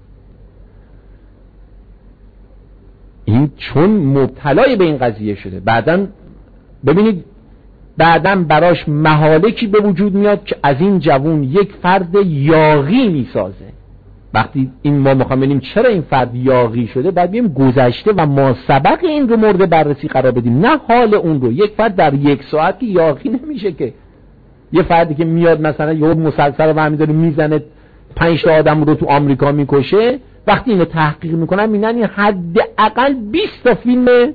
این چون مبتلای به این قضیه شده، بعدن ببینید بعدن براش مهالکی به وجود میاد که از این جوون یک فرد یاغی میسازه. وقتی این ما میخوام ببینیم چرا این فرد یاغی شده، بعد بیم گذشته و ما سبق این رو مورد بررسی قرار بدیم، نه حال اون رو. یک فرد در یک ساعت یاغی نمیشه که. یه فردی که میاد مثلا یه مسلسل رو برمی‌داره میزنه پنج تا آدم رو تو آمریکا میکشه، وقتی اینو تحقیق میکنن میبینن این حداقل بیست تا فیلم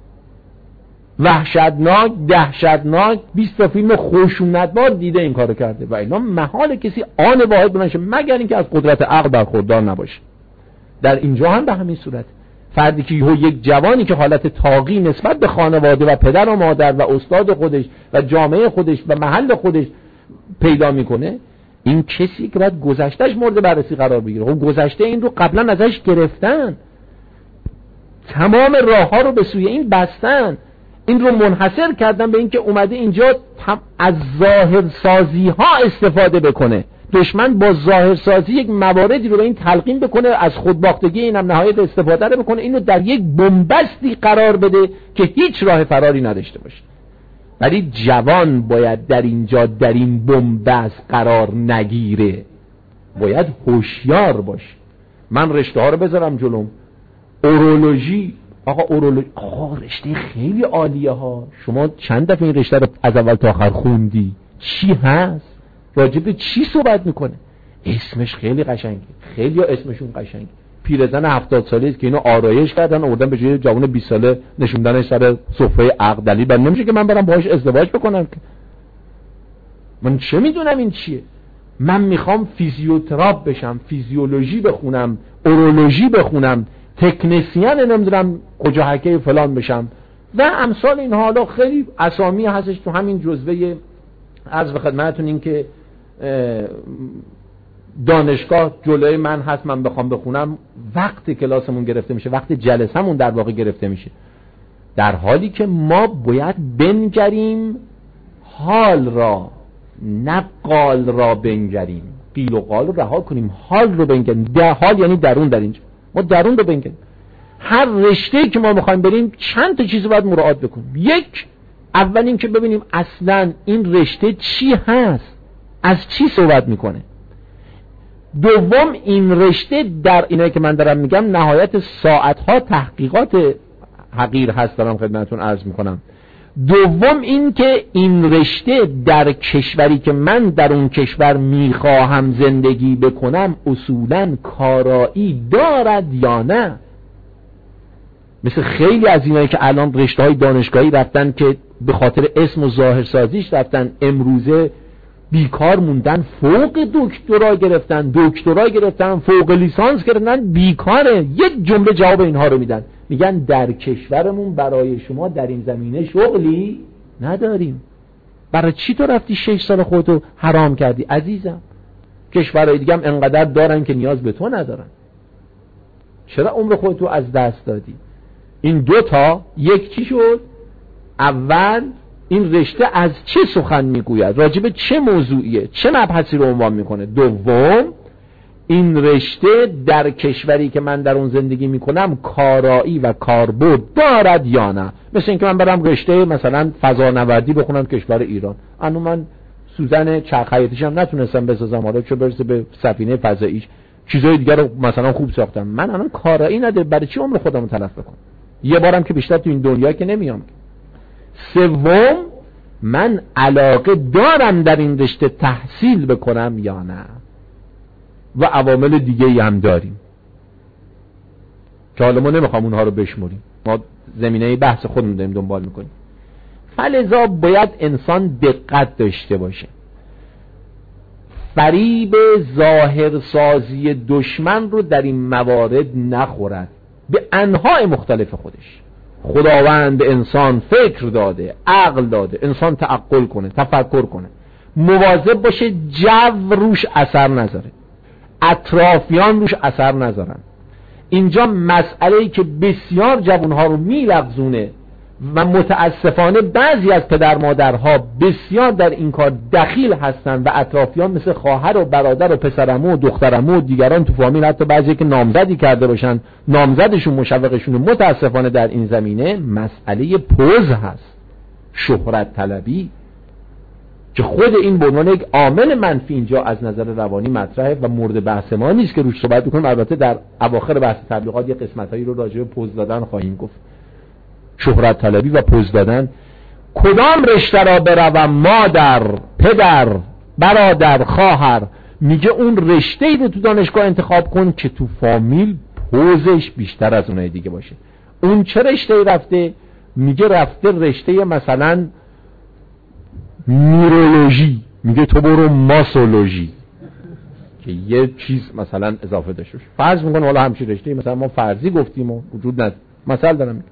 وحشتناک، دهشتناک، بیست تا فیلم خشونتبار دیده این کارو کرده و اینا محال کسی آن واحد بنشه مگر اینکه از قدرت عقل برخوردار نباشه. در اینجا هم به همین صورت فردی که یک جوانی که حالت طاغی نسبت به خانواده و پدر و مادر و استاد خودش و جامعه خودش و محل خودش پیدا میکنه، این کسی که باید گذشتهش مورد بررسی قرار بگیره. خب گذشته این رو قبلا ازش گرفتن، تمام راه ها رو به سوی این بستن، این رو منحصر کردن به این که اومده اینجا از ظاهر سازی ها استفاده بکنه. دشمن با ظاهر سازی یک مواردی رو به این تلقین بکنه، از خودباختگی اینم نهایت استفاده رو بکنه، اینو در یک بنبستی قرار بده که هیچ راه فراری نداشته باشه. ولی جوان باید در اینجا در این بنبست قرار نگیره، باید هوشیار باشه. من رشته ها رو بذارم جلوم، اورولوژی، آقا اورولوژی آقا رشته خیلی عالیه ها. شما چند دفعه این رشته رو از اول تا آخر خوندی؟ چی هست؟ راجب چی صحبت میکنه؟ اسمش خیلی قشنگه، خیلی ها اسمشون قشنگه. پیرزن هفتاد ساله است که اینو آرایش کردن آوردن به جای جوان بیست ساله نشوندنش سر سفره عقد. دلیل بر نمیشه که من برم باهاش ازدواج بکنم که. من چه میدونم این چیه؟ من میخوام فیزیوتراپ بشم، فیزیولوژی بخونم، اورولوژی بخونم، تکنسین نمیدونم کجا حکه فلان بشم و امثال این. حالا خیلی اسامی هستش تو همین جزوه. عرض به خدمتتون این که دانشگاه جلوی من هست، من بخوام بخونم وقت کلاسمون گرفته میشه، وقت جلسمون در واقع گرفته میشه، در حالی که ما باید بنگریم حال را، نه قال را بنگریم. قیل و قال رو رها کنیم، حال رو بنگریم. در حال یعنی درون. در اینجا ما درون رو بنگریم. هر رشته‌ای که ما میخوایم بریم چند تا چیز رو باید مراعات بکنیم. یک، اول این که ببینیم اصلا این رشته چی هست، از چی صحبت میکنه. دوم، این رشته در اینایی که من دارم میگم نهایت ساعتها تحقیقات حقیر هست دارم خدمتتون عرض میکنم. دوم این که این رشته در کشوری که من در اون کشور میخواهم زندگی بکنم اصولاً کارایی دارد یا نه. مثل خیلی از اینایی که الان رشته‌های دانشگاهی رفتن که به خاطر اسم و ظاهرسازیش رفتن، امروزه بیکار موندن، فوق دکترا گرفتن، دکترا گرفتن، فوق لیسانس گرفتن، بیکاره. یک جمله جواب اینها رو میدن، میگن در کشورمون برای شما در این زمینه شغلی نداریم. برای چی تو رفتی شش سال خودتو حرام کردی عزیزم؟ کشورهای دیگه هم انقدر دارن که نیاز به تو ندارن. چرا عمر خودتو از دست دادی؟ این دو تا یک چی شد؟ اول این رشته از چه سخن میگوید، راجب چه موضوعیه، چه مبحثی رو عنوان میکنه. دوم، این رشته در کشوری که من در اون زندگی میکنم کارایی و کاربرد دارد یا نه. مثل اینکه من برم رشته مثلا فضانوردی بخونم کشور ایران، انو من سوزن چرخ حیاتیش هم نتونستم بسازم، حالا چه برسه به سفینه فضاییش. چیزای دیگر رو مثلا خوب ساختم. من الان کارایی نداره، برای چی عمر خودمو تلف بکنم؟ یه بارم که بیشتر تو این دنیا که نمیام. سوم، من علاقه دارم در این رشته تحصیل بکنم یا نه، و عوامل دیگه ای هم داریم که حالا ما نمیخوام اونها رو بشمریم، ما زمینه بحث خودمون داریم دنبال میکنیم. فلذا باید انسان دقت داشته باشه، فریب ظاهرسازی دشمن رو در این موارد نخورد به انواع مختلف خودش. خداوند انسان فکر داده، عقل داده، انسان تعقل کنه، تفکر کنه، مواظب باشه جو روش اثر نذاره، اطرافیان روش اثر نذارن. اینجا مسئله‌ای که بسیار جوانها رو میلغزونه و متاسفانه بعضی از پدر مادرها بسیار در این کار دخیل هستن و اطرافیان مثل خواهر و برادر و پسرعمو و دخترعمو و دیگران تو فامیل، حتی بعضی که نامزدی کرده باشن نامزدشون مشوقشون متاسفانه در این زمینه مسئله پوز هست، شهرت طلبی، که خود این به عنوان یک عامل منفی اینجا از نظر روانی مطرحه و مورد بحث ما نیست که روش صحبت بکنیم. البته در اواخر بحث تبلیغات یه قسمتایی رو راجع به پوز دادن خواهیم گفت. شهرت طلبی و پوز دادن. کدام رشته را بروم؟ مادر، پدر، برادر، خواهر میگه اون رشته‌ای رو تو دانشگاه انتخاب کن که تو فامیل پوزش بیشتر از اونای دیگه باشه. اون چه رشته‌ای رفته؟ میگه رفته رشته مثلا نیرولوژی، میگه تو برو ماسولوژی که یه چیز مثلا اضافه داشته باشه. فرض میکنه حالا همچین رشته‌ای مثلا ما فرضی گفتیم و وجود نداره، مثلا دارم.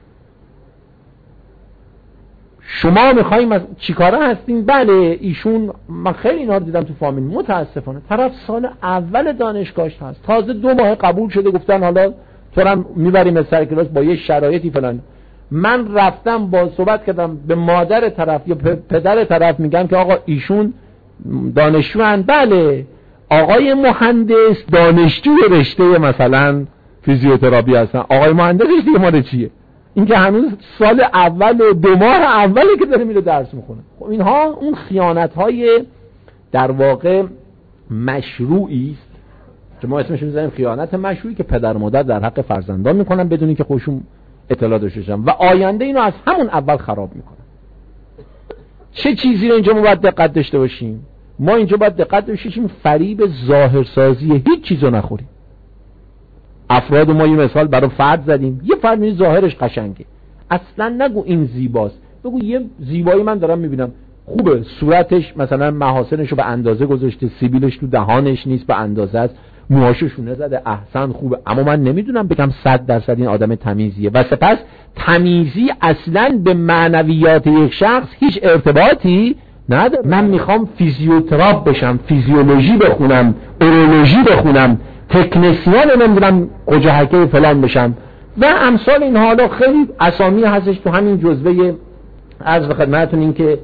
شما میخواییم چیکاره هستین؟ بله ایشون، من خیلی اینا رو دیدم تو فامیل متاسفانه، طرف سال اول دانشگاهش هست، تازه دو ماه قبول شده، گفتن حالا تو رو میبریم سر کلاس با یه شرایطی فلان. من رفتم با صحبت کردم به مادر طرف یا پدر طرف، میگم که آقا ایشون دانشجوان، بله آقای مهندس دانشجو رشته مثلا فیزیوتراپی هستن، آقای مهندس رشته ما چیه؟ این که هنوز سال اول و دو ماه اولی که داره میره درس میخونه. خب اینها اون خیانت های در واقع مشروعی است که ما اسمش میذاریم خیانت مشروعی، که پدر مادر در حق فرزندان میکنن بدون که خودشون اطلاع داشته باشن و آینده اینو از همون اول خراب میکنن. چه چیزی رو اینجا ما باید دقت داشته باشیم؟ ما اینجا باید دقت داشته باشیم فریب ظاهرسازی هیچ چیزو نخوریم. افراد ما یه مثال برای فرد زدیم، یه فرد میگه ظاهرش قشنگه، اصلا نگو این زیباست، بگو یه زیبایی من دارم میبینم خوبه، صورتش مثلا محاسنشو به اندازه گذاشته، سیبیلش تو دهانش نیست به اندازه است، موهاشو شونه زده، احسن خوبه، اما من نمیدونم بگم صد درصد این آدم تمیزیه. و سپس تمیزی اصلا به معنویات یک شخص هیچ ارتباطی نداره. من میخوام فیزیوتراپ بشم، فیزیولوژی بخونم، اورولوژی بخونم، تکنسیان نمیدونم کجا حکه فلان بشم و امثال این حالا خیلی اسامی هستش تو همین جزوه. عرض به خدمتتون این که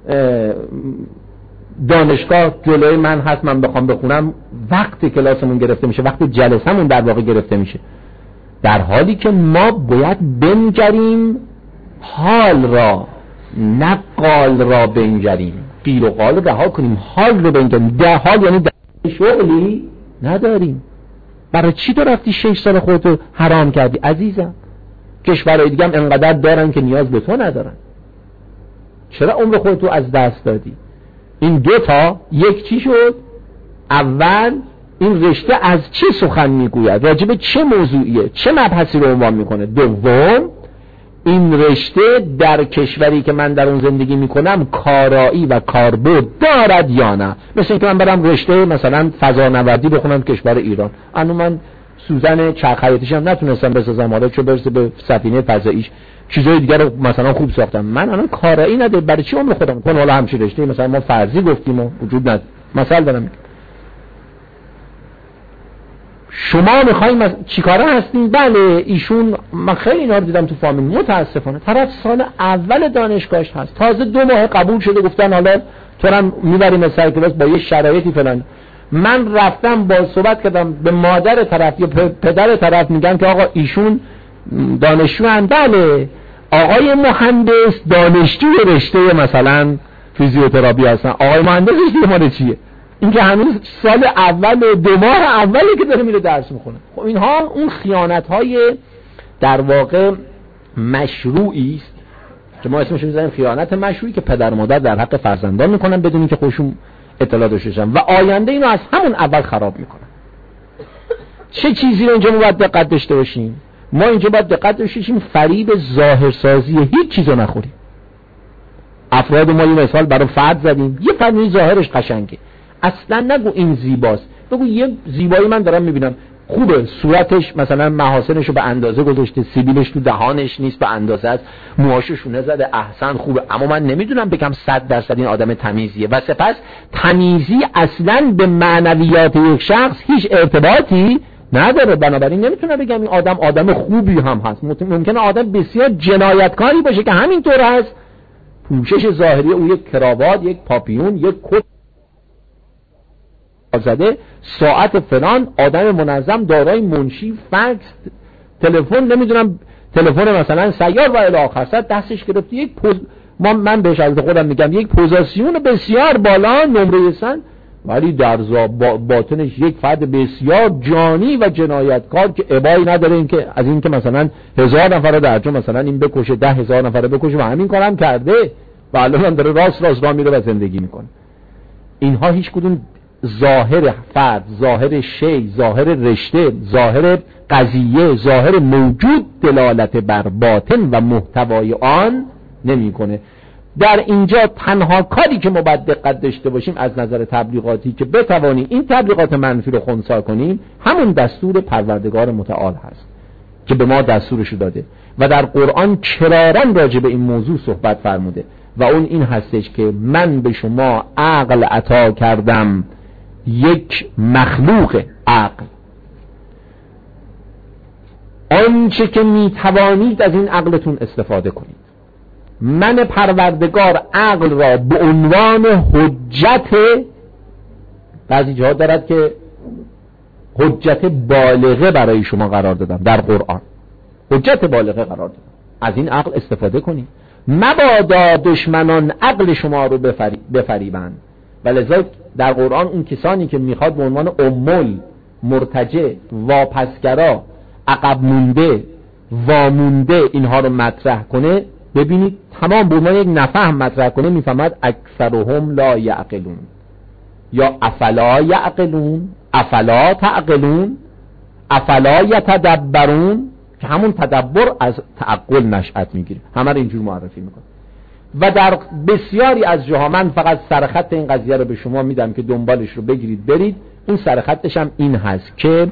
دانشگاه جلوی من هست، من بخوام بخونم وقت کلاسمون گرفته میشه، وقت جلسمون در واقع گرفته میشه، در حالی که ما باید بنگریم حال را، نه قال را بنگریم، قیل و قال رو رها کنیم، حال رو بنگریم. در حال یعنی در شغلی نداریم. برای چی تو رفتی شش سال خودتو حرام کردی عزیزم؟ کشورهای دیگه هم انقدر دارن که نیاز به تو ندارن، چرا عمر خودتو از دست دادی؟ این دو تا یک چی شد؟ اول این رشته از چه سخن میگوید، راجب چه موضوعیه، چه مبحثی رو عنوان میکنه. دوم این رشته در کشوری که من در اون زندگی میکنم کارایی و کاربرد دارد یا نه. مثل اینکه من برم رشته مثلا فضانوردی بخونم کشور ایران، اما من سوزن چرخ حیاتیش هم نتونستم بسازم، حالا چه برسه به سفینه فضاییش، چیزای دیگر رو مثلا خوب ساختم. من الان کارایی نداره، برای چی عمر خودم کنم حالا همچین رشته مثلا ما فرضی گفتیم و وجود نداره. مثلا دارم شما میخواییم چیکاره هستین؟ بله ایشون، من خیلی اینا رو دیدم تو فامیل متاسفانه، طرف سال اول دانشگاهش هست، تازه دو ماه قبول شده، گفتن حالا تو رو میبریم سر کلاس با یه شرایطی فلان. من رفتم با صحبت کردم به مادر طرف یا پدر طرف، میگم که آقا ایشون دانشجوان، بله آقای مهندس دانشجو رشته مثلا فیزیوتراپی هستن، آقای مهندس رشته ما چیه؟ این که هنوز سال اول و دو ماه اولی که داره میره درس میخونه. خب اینها اون خیانت های در واقع مشروعی است که ما اسمش میذاریم خیانت مشروعی که پدر و مادر در حق فرزندان میکنن بدون اینکه خودشون اطلاع داشته باشن و آینده اینو از همون اول خراب میکنن. چه چیزی رو اینجا ما باید دقت داشته باشیم؟ ما اینجا باید دقت داشته باشیم فریب ظاهرسازی هیچ چیزو نخوریم. افراد ما یه مثال برای فرد زدیم، یه فرد ظاهرش قشنگه، اصلا نگو این زیباست، بگو یه زیبایی من دارم میبینم خوبه، صورتش مثلا محاسنشو به اندازه گذاشته، سیبیلش تو دهانش نیست به اندازه است، موهاشو شونه زده، احسن خوبه، اما من نمیدونم بگم صد درصد این آدم تمیزیه. و سپس تمیزی اصلا به معنویات یک شخص هیچ ارتباطی نداره، بنابراین نمیتونم بگم این آدم آدم خوبی هم هست. ممکنه آدم بسیار جنایتکاری باشه که همینطور هست، پوشش ظاهری او یک کراوات، یک پاپیون، یک کت زده، ساعت فلان، آدم منظم، دارای منشی، فکس، تلفن، نمیدونم تلفن مثلا سیار و الی آخر صد دستش گرفته، یک پوز، ما من بهش از خودم میگم یک پوزیشن بسیار بالا، نمره سن، ولی در باطنش یک فرد بسیار جانی و جنایتکار که ابایی نداره این که از این که مثلا هزار نفر رو در جا مثلا این بکشه، ده هزار نفر رو بکشه و همین کارم کرده و الان هم داره راست راست راه میره و زندگی میکنه. اینها هیچ کدوم ظاهر فرد، ظاهر شی، ظاهر رشته، ظاهر قضیه، ظاهر موجود دلالت بر باطن و محتوای آن نمیکنه. در اینجا تنها کاری که ما باید دقت داشته باشیم از نظر تبلیغاتی که بتوانیم این تبلیغات منفی رو خنثی کنیم، همون دستور پروردگار متعال هست که به ما دستورش داده و در قرآن کرارا راجع به این موضوع صحبت فرموده و اون این هستش که من به شما عقل عطا کردم، یک مخلوق عقل، آنچه که می توانید از این عقلتون استفاده کنید. من پروردگار عقل را به عنوان حجت، بعضی جاها دارد که حجت بالغه برای شما قرار دادم، در قرآن حجت بالغه قرار دادم، از این عقل استفاده کنید، مبادا دشمنان عقل شما رو بفری... بفریبند. ولذا در قرآن اون کسانی که میخواد به عنوان امول، مرتجع، واپسگرا، عقب مونده، وامونده اینها رو مطرح کنه، ببینید تمام به عنوان یک نفهم مطرح کنه، میفهمد اکثرهم لا یعقلون یا افلا یعقلون، افلا تعقلون، افلا یتدبرون، که همون تدبر از تعقل نشأت میگیره. همه رو اینجور معرفی میکنه و در بسیاری از جاها من فقط سرخط این قضیه رو به شما میدم که دنبالش رو بگیرید برید. این سرخطش هم این هست که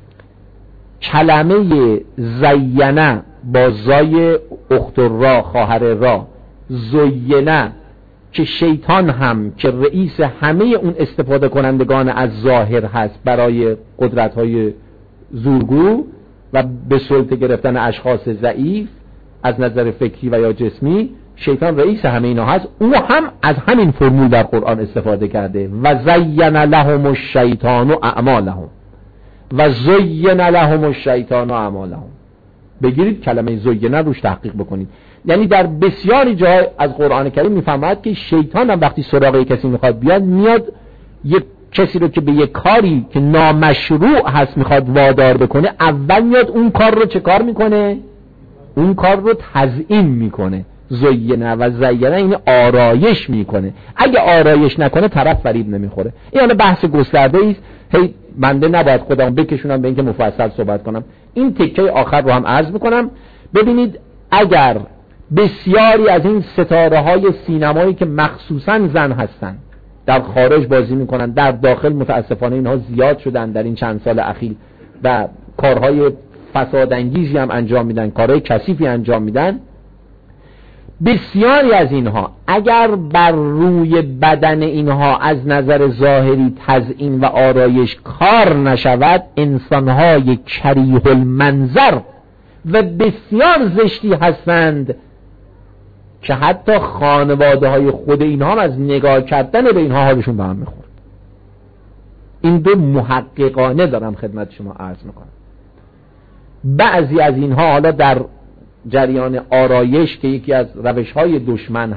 کلمه زینه با زای اخت را، خواهر را، زینه که شیطان هم که رئیس همه اون استفاده کنندگان از ظاهر هست برای قدرت‌های زورگو و به سلطه گرفتن اشخاص ضعیف از نظر فکری و یا جسمی، شیطان رئیس همه اینا هست. او هم از همین فرمول در قرآن استفاده کرده و زین لهم الشیطان اعمالهم و زین لهم الشیطان اعمالهم. بگیرید کلمه زینه روش تحقیق بکنید، یعنی در بسیاری جای از قرآن کریم میفهمد که شیطان هم وقتی سراغ کسی میخواد بیاد، میاد یک کسی رو که به یک کاری که نامشروع هست میخواد وادار بکنه، اول میاد اون کار رو چه کار میکنه؟ اون کار رو تزیین میکنه. زینه و زینه این آرایش میکنه. اگه آرایش نکنه طرف فریب نمیخوره. این بحث گسترده است، هی بنده نباید خودم بکشونم به اینکه مفصل صحبت کنم. این تکه آخر رو هم عرض میکنم. ببینید اگر بسیاری از این ستاره های سینمایی که مخصوصا زن هستن در خارج بازی میکنن، در داخل متاسفانه اینها زیاد شدن در این چند سال اخیر و کارهای فسادانگیزی هم انجام میدن، کارهای کثیفی انجام میدن، بسیاری از اینها اگر بر روی بدن اینها از نظر ظاهری تزیین و آرایش کار نشود، انسانهای کریه المنظر و بسیار زشتی هستند که حتی خانواده های خود اینها هم از نگاه کردن به اینها حالشون به هم میخوره. این دو محققانه دارم خدمت شما عرض میکنم. بعضی از اینها حالا در جریان آرایش که یکی از روش های دشمن هست،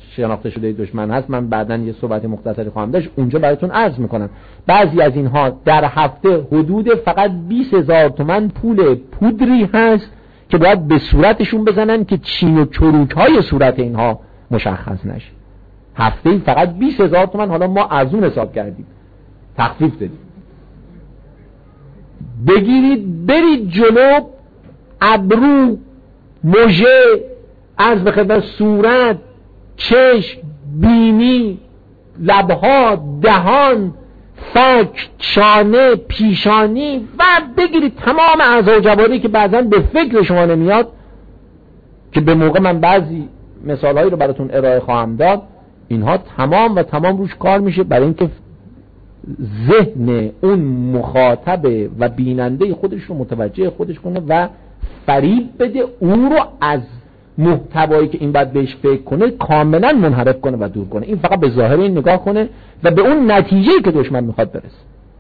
شناخته شده دشمن هست، من بعداً یه صحبت مختصری خواهم داشت اونجا براتون عرض میکنم. بعضی از اینها در هفته حدود فقط بیست هزار تومان پول پودری هست که باید به صورتشون بزنن که چین و چروک های صورت اینها مشخص نشه. هفته فقط بیست هزار تومان، حالا ما ارزون حساب کردیم، تخفیف دادیم. بگیرید برید جلو، ابرو، مژه، عرض به خدمت صورت، چشم، بینی، لبها، دهان، فک، چانه، پیشانی و بگیرید تمام اعضای جواری که بعضا به فکر شما نمیاد، که به موقع من بعضی مثالهایی رو براتون ارائه خواهم داد. اینها تمام و تمام روش کار میشه برای اینکه ذهن اون مخاطب و بیننده خودش رو متوجه خودش کنه و فریب بده، اون رو از محتوایی که این باید بهش فکر کنه کاملا منحرف کنه و دور کنه. این فقط به ظاهر این نگاه کنه و به اون نتیجه‌ای که دشمن میخواد برسه.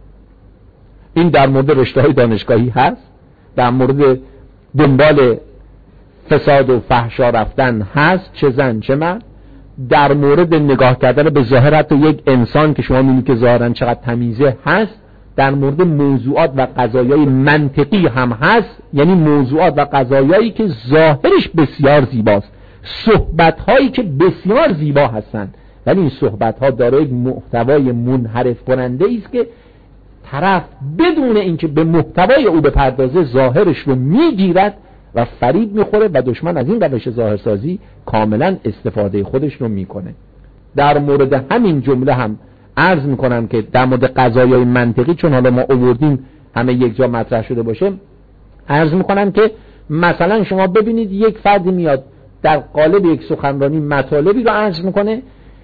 این در مورد رشته‌های دانشگاهی هست، در مورد دنبال فساد و فحشا رفتن هست، چه زن چه مرد، در مورد نگاه کردن به ظاهر حتی یک انسان که شما می‌بینید که ظاهراً چقدر تمیزه هست، در مورد موضوعات و قضایای منطقی هم هست، یعنی موضوعات و قضایایی که ظاهرش بسیار زیباست، صحبت‌هایی که بسیار زیبا هستند، ولی این صحبت‌ها دارای یک محتوای منحرف کننده است که طرف بدون اینکه به محتوای او بپردازه ظاهرش رو میگیرد و فریب میخوره و دشمن از این روش ظاهرسازی کاملا استفاده خودش رو میکنه. در مورد همین جمله هم عرض میکنم که در مورد قضایای منطقی، چون حالا ما آوردیم همه یک جا مطرح شده باشه، عرض میکنم که مثلا شما ببینید یک فردی میاد در قالب یک سخنرانی مطالبی رو عرض میکنه،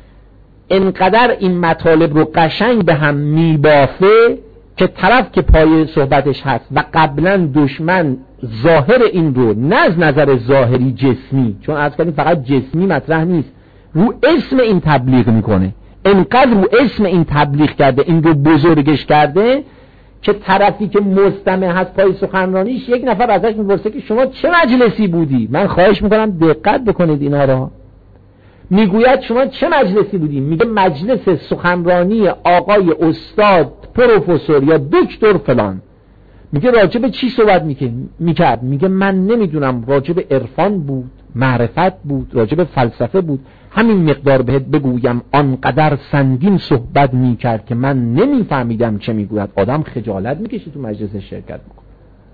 انقدر این مطالب رو قشنگ به هم میبافه که طرف که پای صحبتش هست و قبلا دشمن ظاهر این رو نه از نظر ظاهری جسمی، چون عرض کردیم فقط جسمی مطرح نیست، رو اسم این تبلیغ میکنه، انقدر رو اسم این تبلیغ کرده، این رو بزرگش کرده که طرفی که مستمع هست پای سخنرانیش یک نفر ازش میپرسه که شما چه مجلسی بودی؟ من خواهش میکنم دقت بکنید اینا را. میگوید شما چه مجلسی بودی؟ میگه مجلس سخنرانی آقای استاد پروفسور یا دکتر فلان. میگه راجع به چی صحبت میکرد؟ میگه من نمیدونم، راجع به عرفان بود، معرفت بود، راجع به فلسفه بود، همین مقدار بهت بگویم آنقدر سنگین صحبت میکرد که من نمیفهمیدم چه میگوید. آدم خجالت میکشه تو مجلس شرکت بکنه.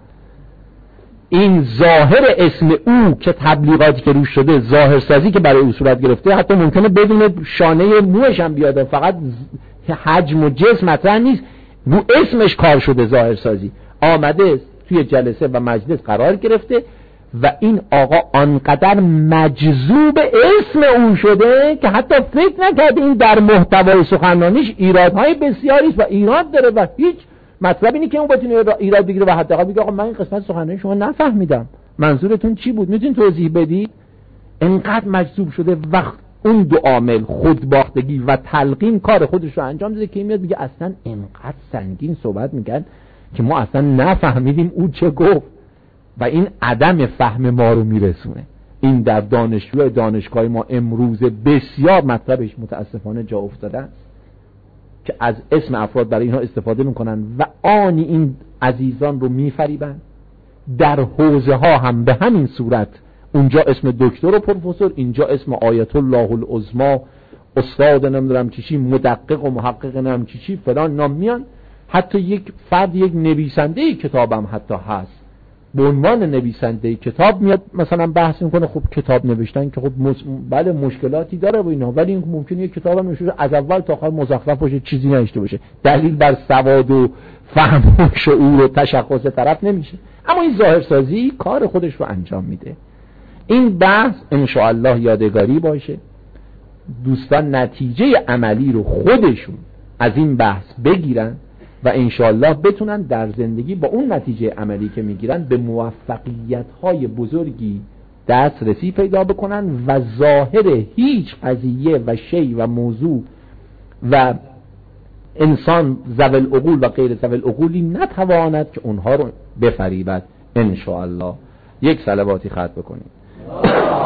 این ظاهر اسم او که تبلیغاتی که روش شده، ظاهرسازی که برای او صورت گرفته، حتی ممکنه بدون شانه موش هم بیاد، فقط حجم و جسم مطرح نیست، رو اسمش کار شده، ظاهرسازی آمده توی جلسه و مجلس قرار گرفته و این آقا آنقدر مجذوب اسم او شده که حتی فکر نکرده این در محتوای سخنرانیش ایرادهای بسیاری است و ایراد داره و هیچ مطلب اینه که اون بتونه ایراد بگیره و حداقل بگه آقا من این قسمت سخنرانی شما نفهمیدم، منظورتون چی بود، میتونید توضیح بدید؟ انقدر مجذوب شده وقت اون دو عامل، خودباختگی و تلقین، کار خودش رو انجام میده که میاد میگه اصلا انقدر سنگین صحبت میکرد که ما اصلا نفهمیدیم او چه گفت و این عدم فهم ما رو میرسونه. این در دانشجوی دانشگاه ما امروز بسیار مطلبش متاسفانه جا افتاده است که از اسم افراد برای اینها استفاده میکنن و آنی این عزیزان رو میفریبن. در حوزه ها هم به همین صورت، اونجا اسم دکتر و پروفسور، اینجا اسم آیت الله العظما، استاد نمیدونم چی چی، مدقق و محقق نمیدونم چی چی فلان نام میان. حتی یک فرد، یک نویسنده کتابم حتی هست، به عنوان نویسنده کتاب میاد مثلا بحث میکنه. خب کتاب نوشتن که خب مز... بله مشکلاتی داره و اینا، ولی این ممکنه یک کتابم نوشته از اول تا آخر مزخرف باشه، چیزی نوشته باشه، دلیل بر سواد و فهم و شعور و تشخص طرف نمیشه. اما این ظاهرسازی کار خودش رو انجام میده. این بحث انشاءالله یادگاری باشه، دوستان نتیجه عملی رو خودشون از این بحث بگیرن و انشاءالله بتونن در زندگی با اون نتیجه عملی که میگیرن به موفقیت‌های بزرگی دسترسی پیدا بکنن و ظاهر هیچ قضیه و شی و موضوع و انسان ذوی العقول و غیر ذوی العقولی نتواند که اونها رو بفریبد. انشاءالله یک صلواتی ختم بکنیم.